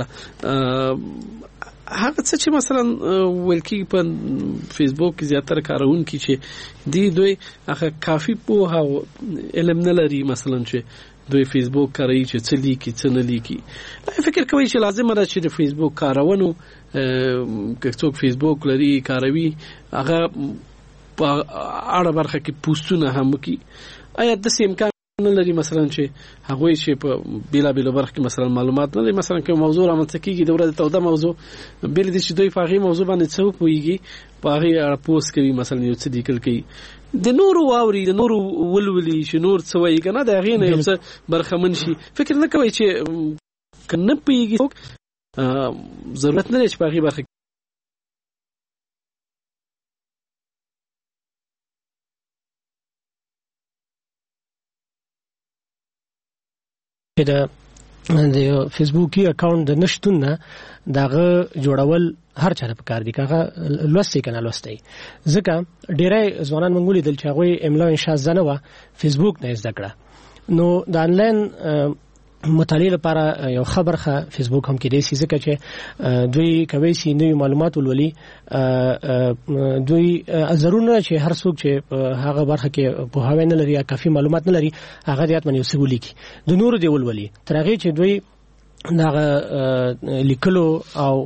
هغه څه چې مثلا ولکی په فیسبوک کې زیاتره کارونکي چې دوی هغه کافي په علم نه لري مثلا چې دوی فیسبوک کاروي چې څه لیکي څه نه لیکي فکر کوي چې لازم ده چې د فیسبوک کارونو که څوک فیسبوک لري کاروي هغه په اړه برخه کې پوسټونه هم کوي آیا د امکان نه لري مثلا چې هغه چې په بیلا بیل برخه کې مثلا معلومات نه لري مثلا کوم موضوع رامنځته کیږي د ورځې توده موضوع بل دي چې دوی په هغه موضوع باندې څه پويږي په هغه اړه پوسټ کوي مثلا یو څه لیکل کوي د نور واوري د نور ولولي چې نور څه وایي کنه د هغه نه یو څه برخه منشي فکر نه کوي چې کنه پويږي ضرورت نه لري چې په هغه برخه د فیسبوکي اکاونټ د نشټون نه دغه جوړول هر چا په کار دي کاغه لوستي کنه لوستي ځکه ډیره ځوانان منګولي دل چاغوي املا انشاء زنه فیسبوک نه زده کړه نو د انلاین مطالعه لپاره یو خبرخه فیسبوک هم کې دي ځکه چې دوی کوي چې نوې معلومات ولولي دوی ضرور نه چې هر څوک چې هغه برخه کې په هاوی نه لري یا کافي معلومات نه لري هغه دیات منو سګولي کی د نور دی ولولي ترغه چې دوی دغه لیکلو او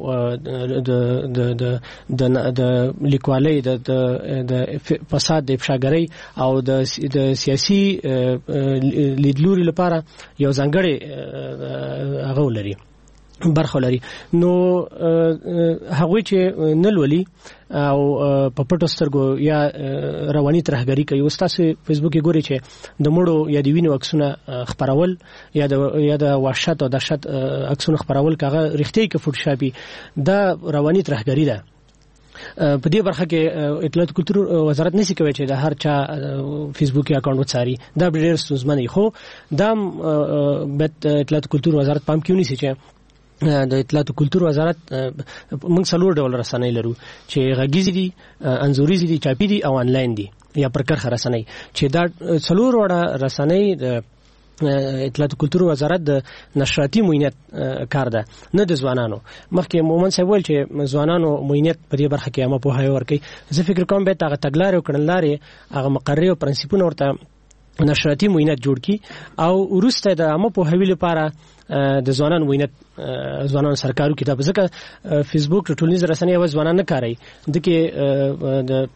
د لیکوالۍ د فساد د افشاګری او د سیاسي لیدلوري لپاره یو ځانګړی هغه ولري برخه لري. نو هغه چې نلولي او په پټو سترګو یا رواني ترهګری کوي. واستاسو فیسبوک کې ګوري چې د مړو یا د وینو عکسونه خبرول یا د وحشت او دهشت عکسونه خبرول کاغه رښتیا کې فوټوشاپي دا رواني ترهګری ده. په دې برخه کې اطلاعات کلتور وزارت نشي کوي چې د هر چا فیسبوک اکاونټ وڅاري. دا ډېر ستونزمن خو دا اطلاعات کلتور وزارت پام کې ونیسي چې د اطلاعات کلتور وزارت موږ څلور ډول رسنۍ لرو چې غږیزې دي، انځوریزې دي، چاپي دي او انلاین دي یا پر کرخه رسنۍ. چې دا څلور وړه رسنۍ د اطلاعات کلتور وزارت د نشراتي معینت کار ده، نه د ځوانانو. مخکې مومن صاحب ویل چې ځوانانو معینت په دې برخه کې هم پوهه ورکړي. زه فکر کوم به هغه تګلارې او کړنلارې هغه مقررې او پرنسپونه ورته نشراتي معینت جوړ کی او ورسته د عامه پوهاوي لپاره د ځوانان معینت ځوانان سرکارو کتاب. ځکه فیسبوک ټولنیز رسنۍ او ځوانان نه کاروي، دغه د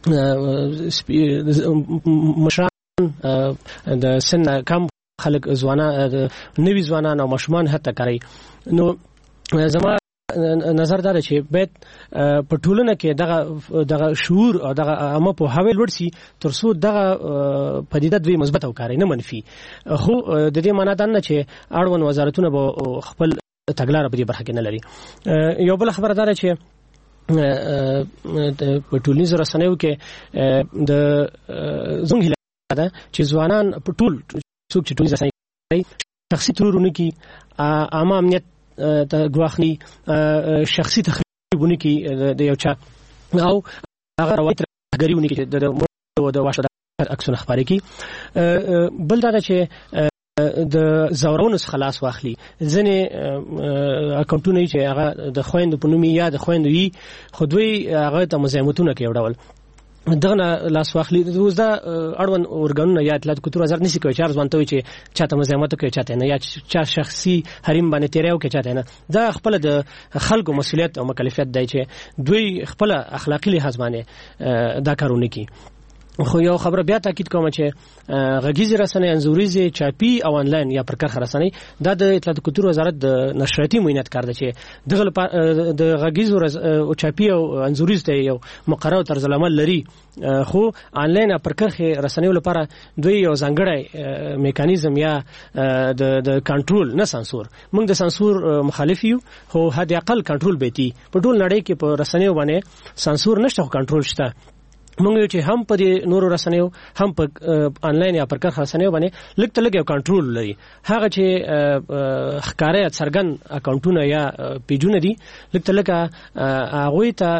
مشران د سن کم خلک ځوانان نوي ځوانان او مشمان حتی کوي. نو زما نظر دا چې باید په ټولنه کې دغه شعور او دغه عامه پوهاوی لوړ شي ترڅو دغه پدیده دوی مثبت او کاری نه منفي. خو د دې معنی دا نه چې اړوند وزارتونه به خپل تګلارې په دې برخه کې نه لري. یو بل خبره دا چې په ټولنیزو رسنیو کې د زموږ هیله ده چې ځوانان په ټول څوک چې ټولنیز رسنۍ کوي شخصي ترورونه کې عامه امنیت ته ګواخني، شخصي تخریبونه کې د یو چا او هغه روایت غریونه کې د واشد عکسونه خبرې کې. بل دا چې د زورونو خلاص واخلي. ځنې اکاونټونه چې هغه د خويند په نوم یا د خويندوي خودوي هغه ته مزاحمتونه کوي ډول دغه لاس واخلي. اوس دا اړوند اورګانونه یا اطلاعات کلتور وزارت نشي کوي چې ارزمنته وي چې چاته مزاحمت کوي چاته نه، یا چا شخصي حریم باندې تیریو کوي چاته نه. دا خپل د خلکو مسولیت او مکلفیت دی چې دوی خپل اخلاقی لحاظ باندې دا کارونه کوي. خو یو خبره بیا تاکید کوم چې غږیزې رسنۍ، انځوریزې، چاپي او انلاین یا پر کرخه رسنۍ دا د اطلاعات کلتور وزارت د نشراتي معینت کار دی چې دغه د غږیزو او چاپي او انځوریز ته یو مقرره طرز العمل لري. خو انلاین پر کرخه رسنیو لپاره دوی یو ځانګړی میکانیزم یا د کنټرول نه سانسور. موږ د سانسور مخالف یو، خو حد اقل کنټرول بیتی. په ټول نړۍ کې په رسنیو باندې سانسور نشته خو کنټرول شته. موږ چې هم په دې نورو رسنیو هم په انلاین یا پر کرخه رسنیو باندې لږ ته لږ یو کنټرول لري. هغه چې ښکارا څرګند اکاونټونه یا پیجونه دي لږ ته لږ هغه ته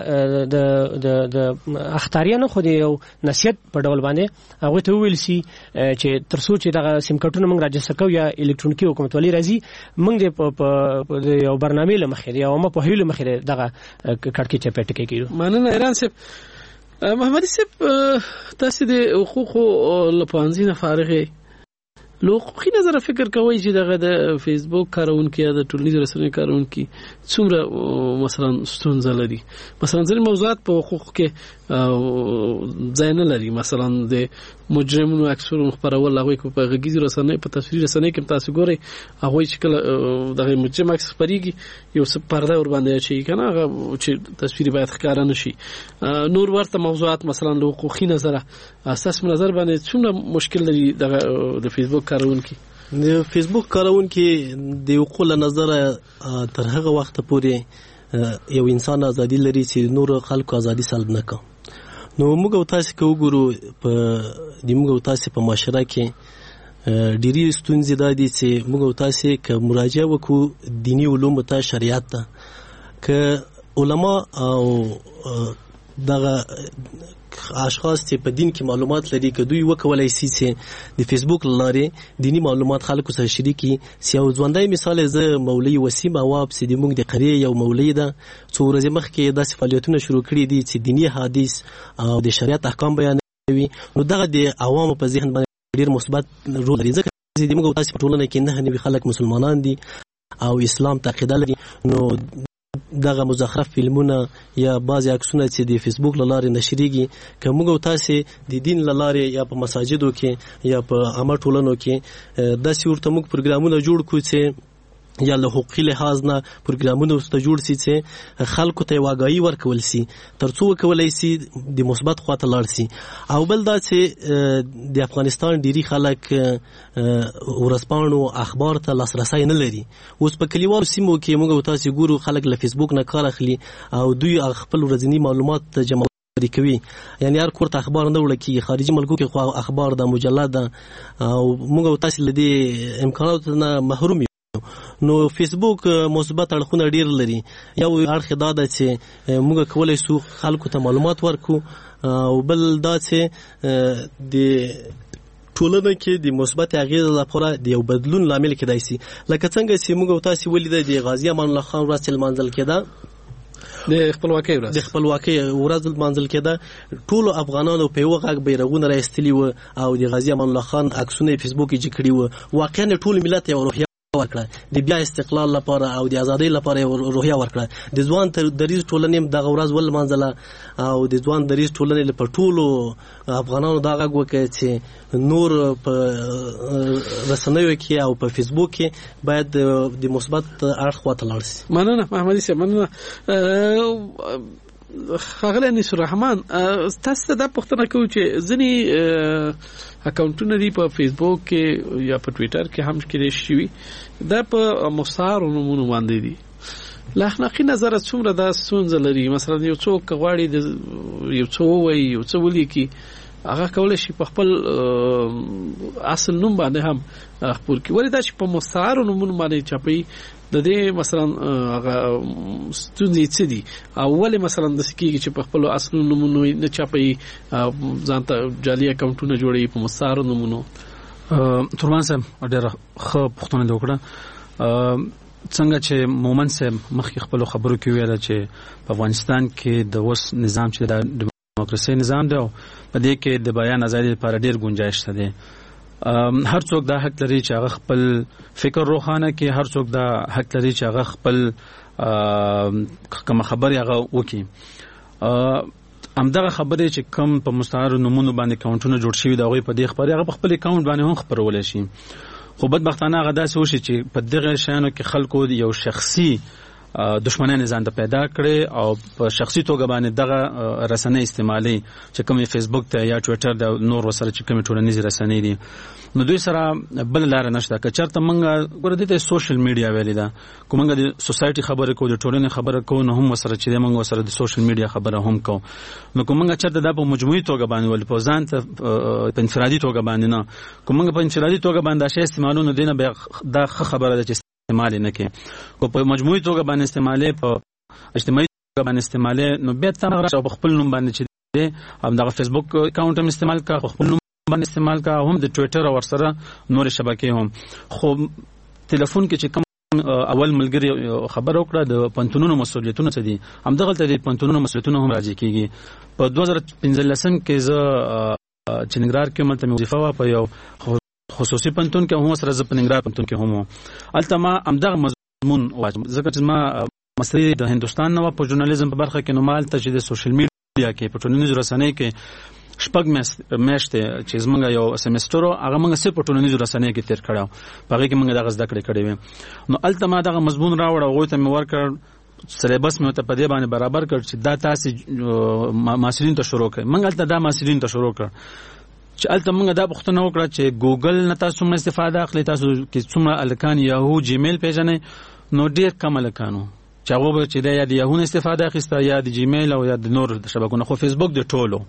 د اختیاریانو خو دې یو نصیحت په ډول باندې هغه ته ویل سي چې ترڅو چې دغه سیم کارتونه موږ راجستر کوو یا الکترونیکي حکومتولي راځي موږ د یو برنامه لمخې یا ما په هیله مخې دغه کټکی چپټ کې کیږي. مننه ایران صاحب. محمد صاحب تاسو د حقوقو لپاره فارغه لو خو نظر فکر کوي چې دغه د فیسبوک کارونکو یا د ټولنیزو رسنیو کارونکو څومره مثلا ستونزه لري. مثلا ځینې موضوعات په حقوقو کې ځای نه لري. مثلا د مجرمونو عکسونو خبرول هغه په غږیزو رسنیو په تصویري رسنیو کې تاسو ګورئ هغه چې کله دغه مجرم عکس خبريږي یو څه پرده ور باندې شي کنه هغه چې تصویري باید ښکارا نشي. نور ورته موضوعات مثلا له حقوقي نظر اساس نظر باندې څومره مشکل لري د فیسبوک کارونکو. د فیسبوک کارونکو د حقوق نظر تر هغه وخت پورې یو انسان ازادي لري چې نور خلکو ازادي سلب نه کوي. نو موږ تاسو کو ګورو په د موږ تاسو په معاشره کې ډېری ستونزې د دې چې موږ تاسو ک مراجعه وکړو دینی علوم ته شریعت ته ک علما او دغه اشخاص چې په دین کې معلومات لري که دوی وکولای شي چې د فیسبوک لارې دینی معلومات خلکو سره شریکي. سیاو ځوندای مثال زه مولوی وسیم اواب سې د موږ د قریه یو مولوی ده څو ورځې مخکې داسې فعالیتونه شروع کړي دي چې دینی حدیث او د شریعت احکام بیانوي. نو دغه د عوامو په ذهن باندې ډیر مثبت رول لري ځکه چې موږ تاسو په ټولنه کې نه نوي خلک مسلمانان دي او اسلام تعقیده لري. نو دغه مزخرف فلمونه یا بعضی عکسونه چې د فیسبوک لاره نشریږي که موږ تاسو د دین لاره یا په مساجدو کې یا په عامه ټولنو کې د سیورته موږ پروګرامونه جوړ کړو چې یا له حقوقي لحاظ نه پروګرامونه ورته جوړ سي چې خلکو ته واګایي ورکول سي ترڅو وکولای سي د مثبت خواته لاړ سي. او بل دا چې د افغانستان ډیری خلک ورځپاڼو اخبار ته لاسرسي نه لري. اوس په کلیوالو سیمو کې موږ تاسو ګورو خلک له فیسبوک نه کار اخلي او دوی خپل ورځنی معلومات جمع کوي. یعنی هر کورته اخبار نه وړل کیږي. خارجي ملکو کې خو اخبار د مجلد او موږ تاسو له دې امکاناتو نه محروم. نو فیسبوک مثبت اړخونه ډیر لري. یو اړخ دا ده چې موږ کولای شو خلکو ته معلومات ورکو او بل دا چې د ټولنه کې د مثبت اغیز لپاره د یو بدلون لامل کېدای شي. لکه څنګه چې موږ تاسو ولید د غازی امان الله خان ورځ منځل کېده د خپلواکۍ ورځ منځل کېده. ټول افغانانو په یو غږ بیرغونه راستلی و او د غازی امان الله خان عکسونه فیسبوک کې کړي و. واقعا ټول ملت یو روحیه ورکړه د بیا استقلال لپاره او د ازادۍ لپاره روحیه ورکړه. د ځوان دریځ ټولنې دغه ورځ ول منځله او د ځوان دریځ ټولنې په ټولو افغانانو دا غږ وکړي چې نور په رسنیو کې او په فیسبوک کې باید د مثبت اړخ خواته لاړ شي. مننه محمدي صاحب، مننه. خاغلی انیس الرحمن، تاسو دا پوښتنه کوي چې ځینې اکاونټونه دي په فیسبوک کې یا په ټویټر کې هم کې شوي دا په مستعارو نومونو باندې دي. له اخلاقي نظره څومره دا ستونزه لري؟ مثلا یو څوک غواړي د یو څه ووایي یو څه ولیکي، هغه کولی شي په خپل اصل نوم باندې هم خپور کړي. ولې دا چې په مستعارو نومونو باندې چاپي د دې مثلا هغه ستونزې څه دي او ولې مثلا د سکیږي چې په خپل اصل نومونو نه چاپي ځان ته جعلي اکاونټونه جوړي په مستعارو نومونو؟ تورمان صاحب ډېر ښه پوښتنه وکړه. څنګه چې مومن صاحب مخکې خپل خبرو کې ویل چې په افغانستان کې د اوس نظام چې د دیموکراسي نظام دی په دې کې د بیان ازادي لپاره ډېر گنجائش ده. هر څوک دا حق لري چې هغه خپل فکر روښانه کړي، هر څوک دا حق لري چې هغه خپل کوم خبري هغه وکړي. همدغه خبرې چې کم په مستعار نمونه باندې اکاونټونه جوړ شوي دا غوي په دې خبري هغه په خپل اکاونټ باندې هم خبرول شي. خو بدبختانه هغه داسې وشي چې په دغه شانو کې خلکو یو شخصي دشمنان ځان ته پیدا کړي او په شخصي توګه باندې دغه رسنۍ استعمالي چې کوم فیسبوک ته یا ټویټر د نور وسره چې کوم ټولنیز رسنۍ دي. نو دوی سره بل لار نشته که چرته منګه ګوره دې سوشل میډیا ویل دا کومه د سوسایټي خبره کو د ټولنې خبره کو نو هم وسره چې موږ وسره د سوشل میډیا خبره هم کو. نو کومه چرته د په مجموعي توګه باندې ول په ځان ته په انفرادي توګه باندې نه کومه په انفرادي توګه باندې شی استعمالونه دینه دا خبره ده چې استعمال نه کوي. کو په مجموعي توګه باندې استعماله په اجتماعي توګه باندې استعماله نو بیا تاسو په خپل نوم باندې چې هم د فیسبوک اکاونټ هم استعمال کا خپل نوم باندې استعمال کا هم د ټویټر او ورسره نور شبکې هم. خو ټلیفون کې چې کوم اول ملګری خبر وکړه د پنتونونو مسولیتونه څه دي هم دغه د پنتونونو مسولیتونه هم راځي کیږي. په 2015 کې زه چنګرار کې ملته وظیفه وا په یو خصوصي پنتون کې هم سره ز پنګرار پنتون کې هم التما امدغه مضمون واجب ذکر چې ما مستری د هندستان نو په ژورنالیزم په برخه کې نو مال ته د سوشل میډیا کې په ټولنیزو رسنۍ کې شپږ میاشتې چې زمونږ یو سیمستر هغه موږ صرف په ټولنیزو رسنۍ کې تیر کړو په هغه کې موږ دغه زده کړې کړې نو التما دغه مضمون راوړ او غوته مې ورکړ سلیبس مې ته په دې باندې برابر کړ چې دا تاسو مسؤلین ته شروع کړئ. موږ الته دا مسؤلین ته شروع کړ چې الته موږ دا پوښتنه وکړه چې ګوګل نه تاسو هم استفاده اخلي، تاسو کې څومره الکان یاهو جیمیل پیژنې نو ډیر کم الکانو چې هغه چې دا یا د یاهو استفاده اخیسته یا د جیمیل او یا د نور شبکو نه. خو فیسبوک د ټولو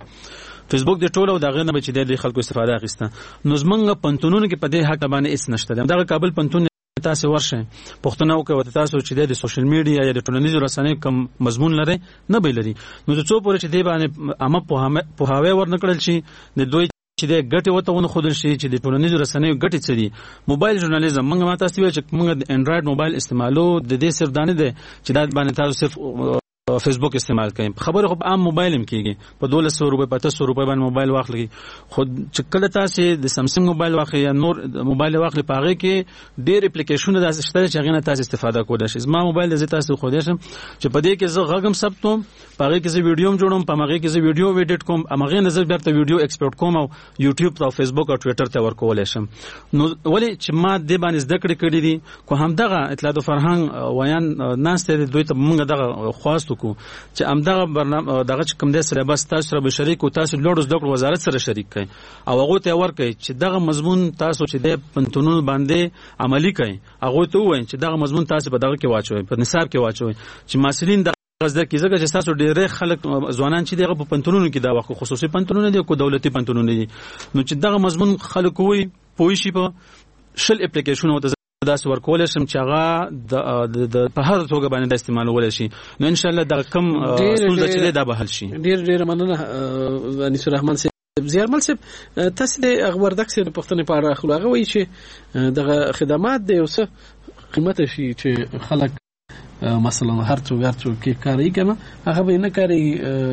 دا غنه به چې د خلکو استفاده اخیسته. نو زمونږ پنتونونو کې په دې حق باندې هیڅ نشته. دا کابل پنتون تاسو ورشه پښتنه وکړه تاسو چې د سوشل میډیا یا د ټولنیزو رسنیو کوم مضمون لري نه به لري نو څو پورې چې دی باندې عامه په هاوی ورنکړل شي د دوی چې د ګټه وته ونه خودل شي چې د ټولنیزو رسنیو ګټه څه دي. موبایل ژورنالیزم موږ ماته ستوي چې موږ د انډراید موبایل استعمالو د دې صرف دانه ده چې دا باندې تاسو صرف فیسبوک استعمال کوي خبره خو عام موبایل هم کیږي په 1200 روپے 2500 روپے باندې موبایل واخلي خو چې کله تاسو د سامسنګ موبایل واخلي یا نور موبایل واخلي پاغه کې ډېر اپلیکیشن د شته چې غنه تاسو استفاده کولای شئ ما موبایل د تاسو خو دې شم چې په دې کې زه غږم ثبتوم پاغه کې زه ویډیو هم جوړوم پاغه کې زه ویډیو ویډیټ کوم امغه نظر برته ویډیو ایکسپورټ کوم او یوټیوب او فیسبوک او ټوئیټر ته ورکول شم نو ولې چې ما د باندې زده کړې کړې دي کو هم دغه اطلاع د فرهنګ ویان ناشته دوی ته موږ دغه خواستو کو چې امدغه برنامه دغه کوم د سره بس تاسو سره به شریک او تاسو لوړ زده کړو وزارت سره شریک کړئ او هغه ته ورکړئ چې دغه مضمون تاسو چې د پنتونونو باندې عملی کړئ هغه ته وایي چې دغه مضمون تاسو په دغه کې واچوي په نصاب کې واچوي چې مسلین د غزه کې زګه چې تاسو ډېر خلک ځوانان چې دغه په پنتونونو کې دا وخت خصوصي پنتونونه دي او دولتي پنتونونه دي نو چې دغه مضمون خلک وي پوي شي په شل اپلیکیشن او دا څور کول شم چې هغه د په هر توګه باندې د استعمالول شي نو ان شاء الله دا کم اصول چې دا به حل شي ډېر مننه انیس الرحمن زیارمل صاحب تاسو د اخبار دکسه پښتنې په اړه خو هغه وایي چې دغه خدمات د اوسه قیمت شي چې خلک مثلا هر څو کې کاری کنه هغه به نه کاری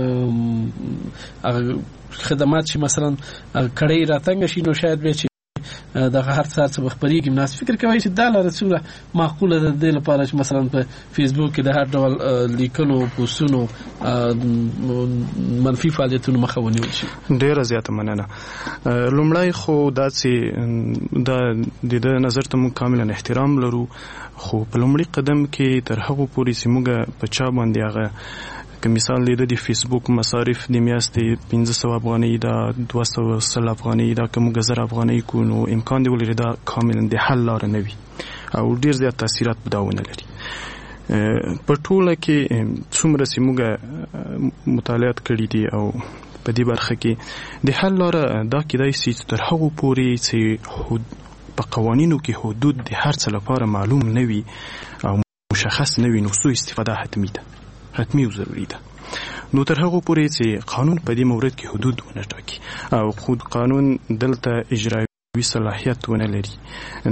خدمات چې مثلا کړي راتنګ شي نو شاید به دغه هر څه خبرېږي ناس فکر کوي چې دا لاره څومره معقوله ده د لپاره چې مثلا په فیسبوک کې د هر ډول لیکنو پوسټونو منفي فعالیتونو مخه ونیول شي ډیره زیاته مننه لومړی خو دا چې د نظر ته موږ کاملا احترام لرو خو په لومړي قدم کې تر هغه پورې چې موږ په چا باندې هغه که مثال لیده دی فیسبوک مصارف دی میاستی 500 افغانی دا 200 افغانی دا که موږ 1000 افغانی کو نو امکان دی ولري دا کاملا د حل لار نه وي او ډیر زیات تاثیرات بداونه لري په ټوله کې څومره چې موږ مطالعات کړي دي او په دې برخه کې د حل لار دا کېدای شي تر هغه پورې چې په قوانینو کې حدود د هر څه لپاره معلوم نه وي او مشخص نه وي نو سوء استفاده حتمی او ضروری ده نو تر هغه پورې چې قانون په دې مورد کې حدود ونه ټاکي او خود قانون دلته اجرایي صلاحیت ونه لري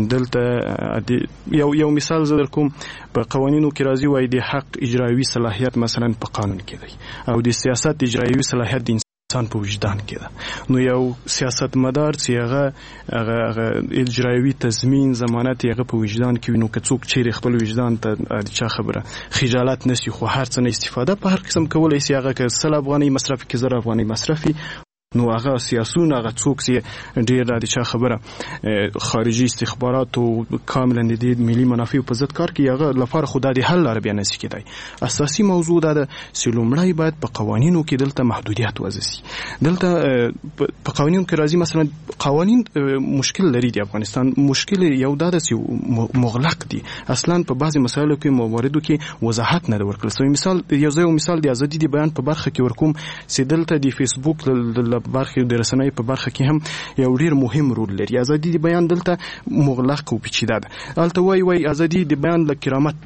دلته یو مثال زه درکوم په قوانینو کې راځي وایي د حق اجرایي صلاحیت مثلا په قانون کې دی او د سیاست اجرایي صلاحیت د انسان په وجدان کې ده نو یو سیاستمدار چې هغه اجرایي تضمین ضمانت هغه په وجدان کې نو که څوک چیرې خپل وجدان ته چا خبره خجالت نشي خو هر څه نه استفاده په هر قسم کولای شي هغه که 100 افغاني مصرف کې 1000 افغاني مصرفي نو هغه سیاسون هغه څوک چې ډیر د چا خبره خارجي استخبارات او کاملا د ملي منافع په ضد کار کوي هغه لپاره خدای د حل لاره بیان نشي کېدای اساسي موضوع دا ده چې لومړی باید په قوانینو کې دلته محدودیت وضع شي دلته په قوانینو کې راځي مثلا قوانین مشکل لري د افغانستان مشکل یو دا ده چې مغلق دي اصلا په بعضي مسایلو کې مواردو کې وضاحت نه ورکړل سوی مثال د ازادي د بیان په برخه کې ورکوم چې دلته د فیسبوک برخه د رسنۍ په برخه کې هم یو ډیر مهم رول لري ازادي د بیان دلته مغلق او پیچیده ده البته وای ازادي د بیان ل کرامت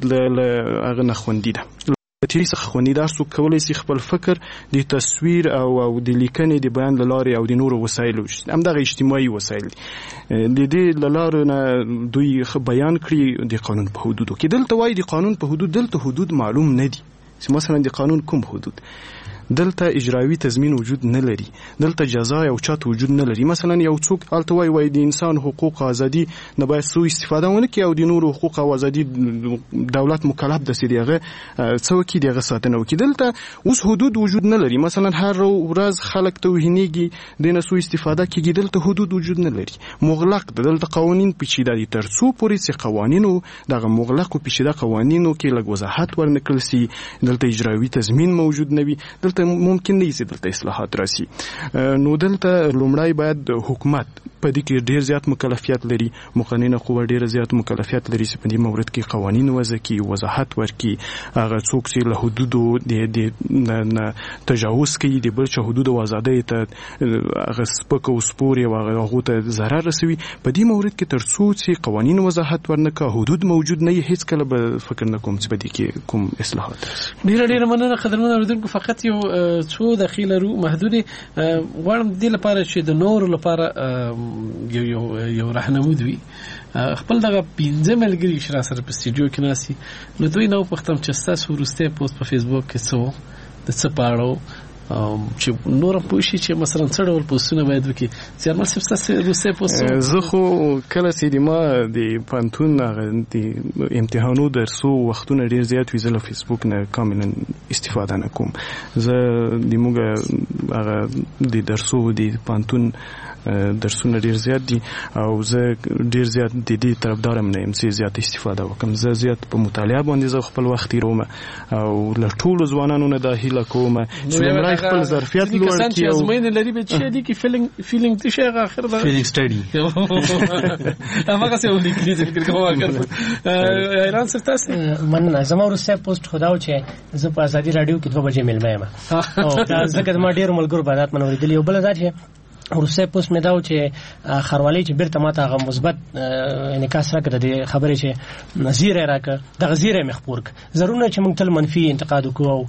هغه نه خوندي ده چې څه خوندیدار څوک کولای شي خپل فکر د تصویر او د لیکنې د بیان لارې او د نورو وسایلو هم دغه اجتماعي وسایل د دې لارو نه دوی بیان کړي د قانون په حدودو کې دلته وای د قانون په حدود دلته حدود معلوم نه دي چې مثلا د قانون کوم حدود دلته اجرایي تضمین وجود نه لري دلته جزا او چات وجود نه لري مثلا یو څوک الته وای د انسان حقوق او ازادي نه باید سوء استفاده ونه کړي او د نورو حقوق او ازادي دولت مکلف ده چې دغه څوک دغه ساتنه وکړي دلته اوس حدود وجود نه لري مثلا هر ورځ خلک توهینيږي د نه سوء استفاده کوي دلته حدود وجود نه لري مغلق دلته قوانين پیچیده دي تر څو پورې چې قوانینو دغه مغلق او پیچیده قوانینو کې لږ وضاحت ورنکړل شي دلته اجرایي تضمین موجود نه وي دلته ممکن نه شي دلته اصلاحات راسي نو دلته لومړی باید حکومت په دې کې ډیر زیات مکلفیت لري مقننه قوه ډیر زیات مکلفیت لري چې په دې مورد کې قوانین وضع کړي وضاحت ورکړي هغه څوک چې له حدودو د تجاوز کوي د بل چا حدود او آزادۍ ته هغه سپک او سپور او هغه ته ضرر رسوي په دې مورد کې تر څو چې قوانین وضاحت ورنکړي حدود موجود نه هیڅ کله به فکر نه کوم چې په دې کې کوم اصلاحات ډیر مننه قدرمن اوریدونکو. فقط یو څو دقیقې لرو محدودې غواړم د لپاره چې د نور لپاره یو راهنمود وي. خپل دغه 15 ملګري چې را سره په استودیو کې ناسي نو دوی نو پختم چې تاسو ورسته پوسټ په فیسبوک کې څو د څه پاړو چې نور په شي چې مثلا څه ډول پوسټونه باید وکړي. څرمن سپسته روسي پوسټ زه خو کله چې ما د پانتون د امتحانو درسو وختونه ډیر زیات ویزل فیسبوک نه کاملا استفاده نه کوم. زه د موږ هغه د درسو د پانتون درسونه ډیر زیات دي او زه ډیر زیات د دې طرفدارم نه یم چې زیات استفاده وکم. زه زیات په مطالعه باندې زه خپل وخت تیروم او له ټولو ځوانانو نه د هیله کوم چې لمړی خپل ظرفیت لوړ کړي او زموږ لري به چې دي کې فیلینګ تشه اخر دا فیلینګ سټډي هغه څه ولیکلی چې فکر کوم اخر ایران سرتاسه من زما ورسته پوسټ خداو چې زه په ازادي رادیو کې 2 بجې ملمه یم او ځکه ما ډیر ملګرو بادات منوري دي. یو بل دا چې ورسته پوسټ مې داو چې خروالي چې بیرته ماته هغه مثبت انعکاس راکړه د خبرې چې نظیر راکړه د غزیره مخبورک ضروري چې موږ تل منفي انتقاد وکړو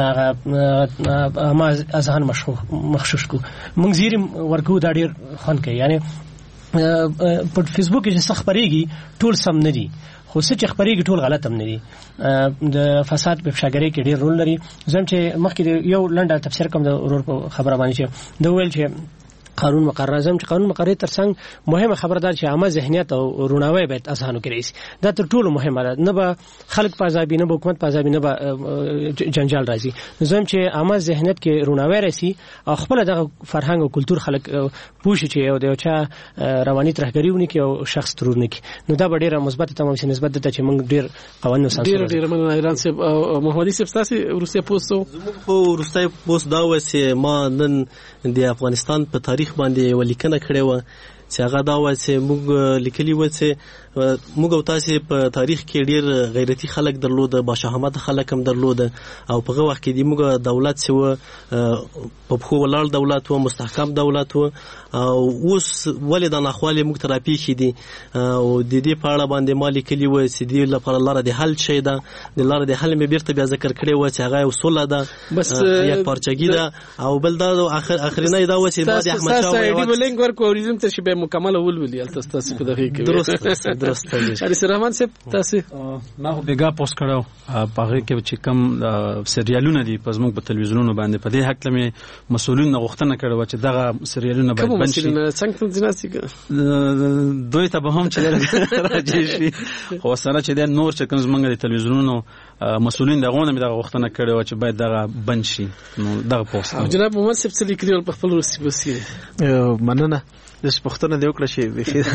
ما اذهان مخشوش کو موږ زیر ورکو دا ډیر خون کوي. یعنی په فیسبوک کې چې خبرېږي ټول سم نه دي خو څه چې خبرېږي ټول غلط هم نه دي. د فساد په افشاګری کې ډیر رول لري. زم چې مخکې یو لنډه تفسیر کوم د ورور په خبره باندې چې د ویل چې قانون مقرر اعظم چې قانون مقرر ترڅنګ مهمه خبردار چې عامه ذهنیت او روناوی باید اسانو کې رئیس دا تر ټولو مهمه ده. نه به خلک پازابي نه به حکومت پازابي نه به جنجال راځي. زم چې عامه ذهنیت کې روناوی راسي او خپل دغه فرهنګ او کلچر خلک پوښي چې یو د چا رواني ترهګری ونی کې او شخص ترور نه کې نو دا ډیره مثبت تمام شي نسبت ته چې موږ ډیر قوانینو سره ډیر من ایران سه محمدي سه تاسو روسي پوسټو زموږ روسي پوسټ دا و چې ما نن د افغانستان په تاریخ باندې ولیکنه کړې و چې هغه دا و چې موږ لیکلي و چې موږ او تاسو په تاریخ کې ډیر غیرتی خلک درلود باشهامت خلک هم درلود او په هغه وخت کې موږ دولت سو په خو ولال دولت و مستحکم دولت و او اوس ولې د ناخوالي موږ تراپی شې دي او د دې په اړه باندې ما لیکلي و چې د لپاره لاره د حل شي ده د لاره د حل مې بیرته بیا ذکر کړی و چې هغه اصول ده بس یک پارچګی ده او بل دا اخرینه دا و چې بعد احمد شاه تاسو د لینک ورکو اوریزم ته شی به مکمل ولولي تاسو په دغه کې درست علی رحمان صاحب تاسو ما خو بیګا پوسټ کړو پاره کې چې کم سریالونه دي په زموږ په تلویزیونونو باندې په دې حق لمه مسولین غوښتنه کړو چې دغه سریالونه باید بند شي. څنګه جناسي دوی ته به هم چې راځي شي خو سره چې د نور چې کوم زمونږ د تلویزیونونو مسولین دغه نه غوښتنه کړو چې باید دغه بند شي. نو دغه پوسټ جناب محمد صاحب څه لیکلی په خپل روسي بوسي مننه د سپختنه دی وکړه چې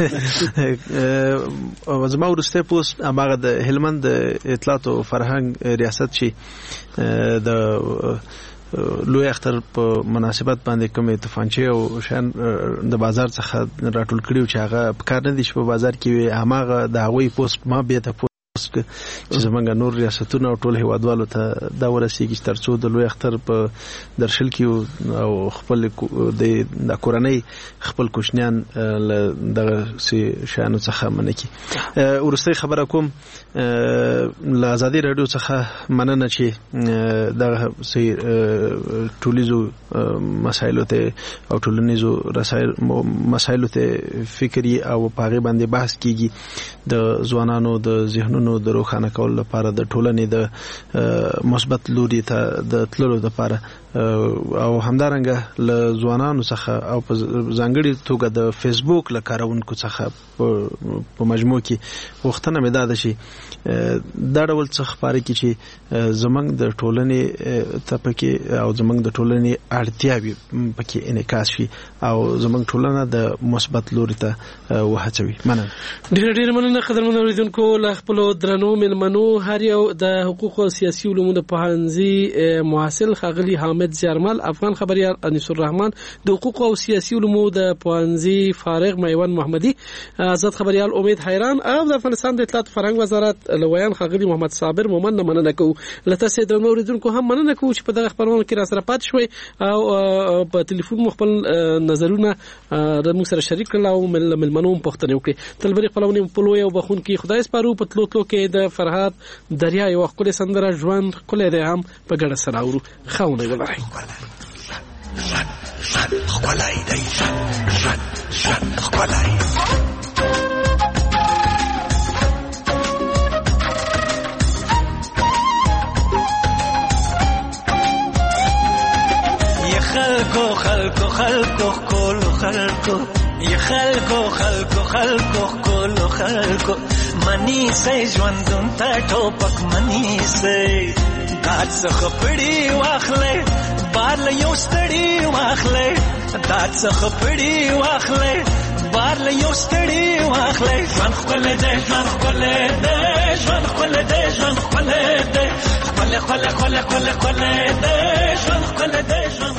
زما ورسته پوسټ هغه د هلمند اطلاعات او فرهنګ ریاست شي د لوی اختر په مناسبت باندې کوم تفانچه او شان د بازار څخه راټول کړیو چې هغه په کار نه دي چې په بازار کې هغه د هغوی پوسټ ما به ته چې زمونږ نور ریاستونه او ټول هیوادوالو ته دا ورسیږي چې ترڅو د لوی اختر په درشل کې او خپل د کورنۍ خپل کوشنیان دغه سي شانو څخه منکي. ورسته خبره کوم له ازادي رادیو څخه مننه چې دغه سي ټولیزو مسایلو ته او ټولنیزو مسایلو ته فکری او پاغي باندې بحث کیږي د ځوانانو د ذهنونو د روښانه کول لپاره د ټولنې د مثبت لوري ته د تللو لپاره او همدارنګه له ځوانانو څخه او په ځانګړي توګه د فیسبوک له کارونکو څخه په مجموع کې وختونه مې دا شي دا ډول څه خبرې کې چې زمنګ د ټولنې تپکې او زمنګ د ټولنې اړتیاوي پکې انعکاس شي او زمنګ ټولنه د مثبت لوري ته وهڅوي. مننه ډېر مننه قدرمن اوریدونکو. له خپل درنو ملمنو هر یو د حقوق او سیاسي علومو د پوهنځي محصل خغلی حامد حامد زیارمل، افغان خبريال انیس الرحمن، د حقوق او سیاسي علومو د پوهنځي فارغ میوند محمدي، آزاد خبريال امید حیران او د افغانستان د اطلاعات فرهنګ وزارت لویان خغلی محمد صابر مومن مننه کوو. لته سید نوریدونکو هم مننه کوو چې په دغه خبرونه کې را سره پات شوي او په ټلیفون مخبل نظرونه د موږ سره شریک کړل او ملمنوم پښتنه وکړي. تلبري خپلونه په لوی او بخون کې خدای سپارو. په تلو کې د فرهاد دریا یو خپل سندره ژوند کولې ده هم په ګډه سره اورو. خاونه ولري خپلای دی ژوند خپلای خلقو خلقو خلقو کولو خلقو یا خلقو خلقو خلقو کولو خلقو منی سي ژوندون ته ټوپک منی سي دات څخه پړی واخلې بار له یو ستړی واخلې دات څخه پړی واخلې بار له یو ستړی واخلې ژوند خپل دې ژوند خپل دې ژوند خپل دې ژوند خپل دې خپل خپل خپل خپل دې ژوند خپل دې ژوند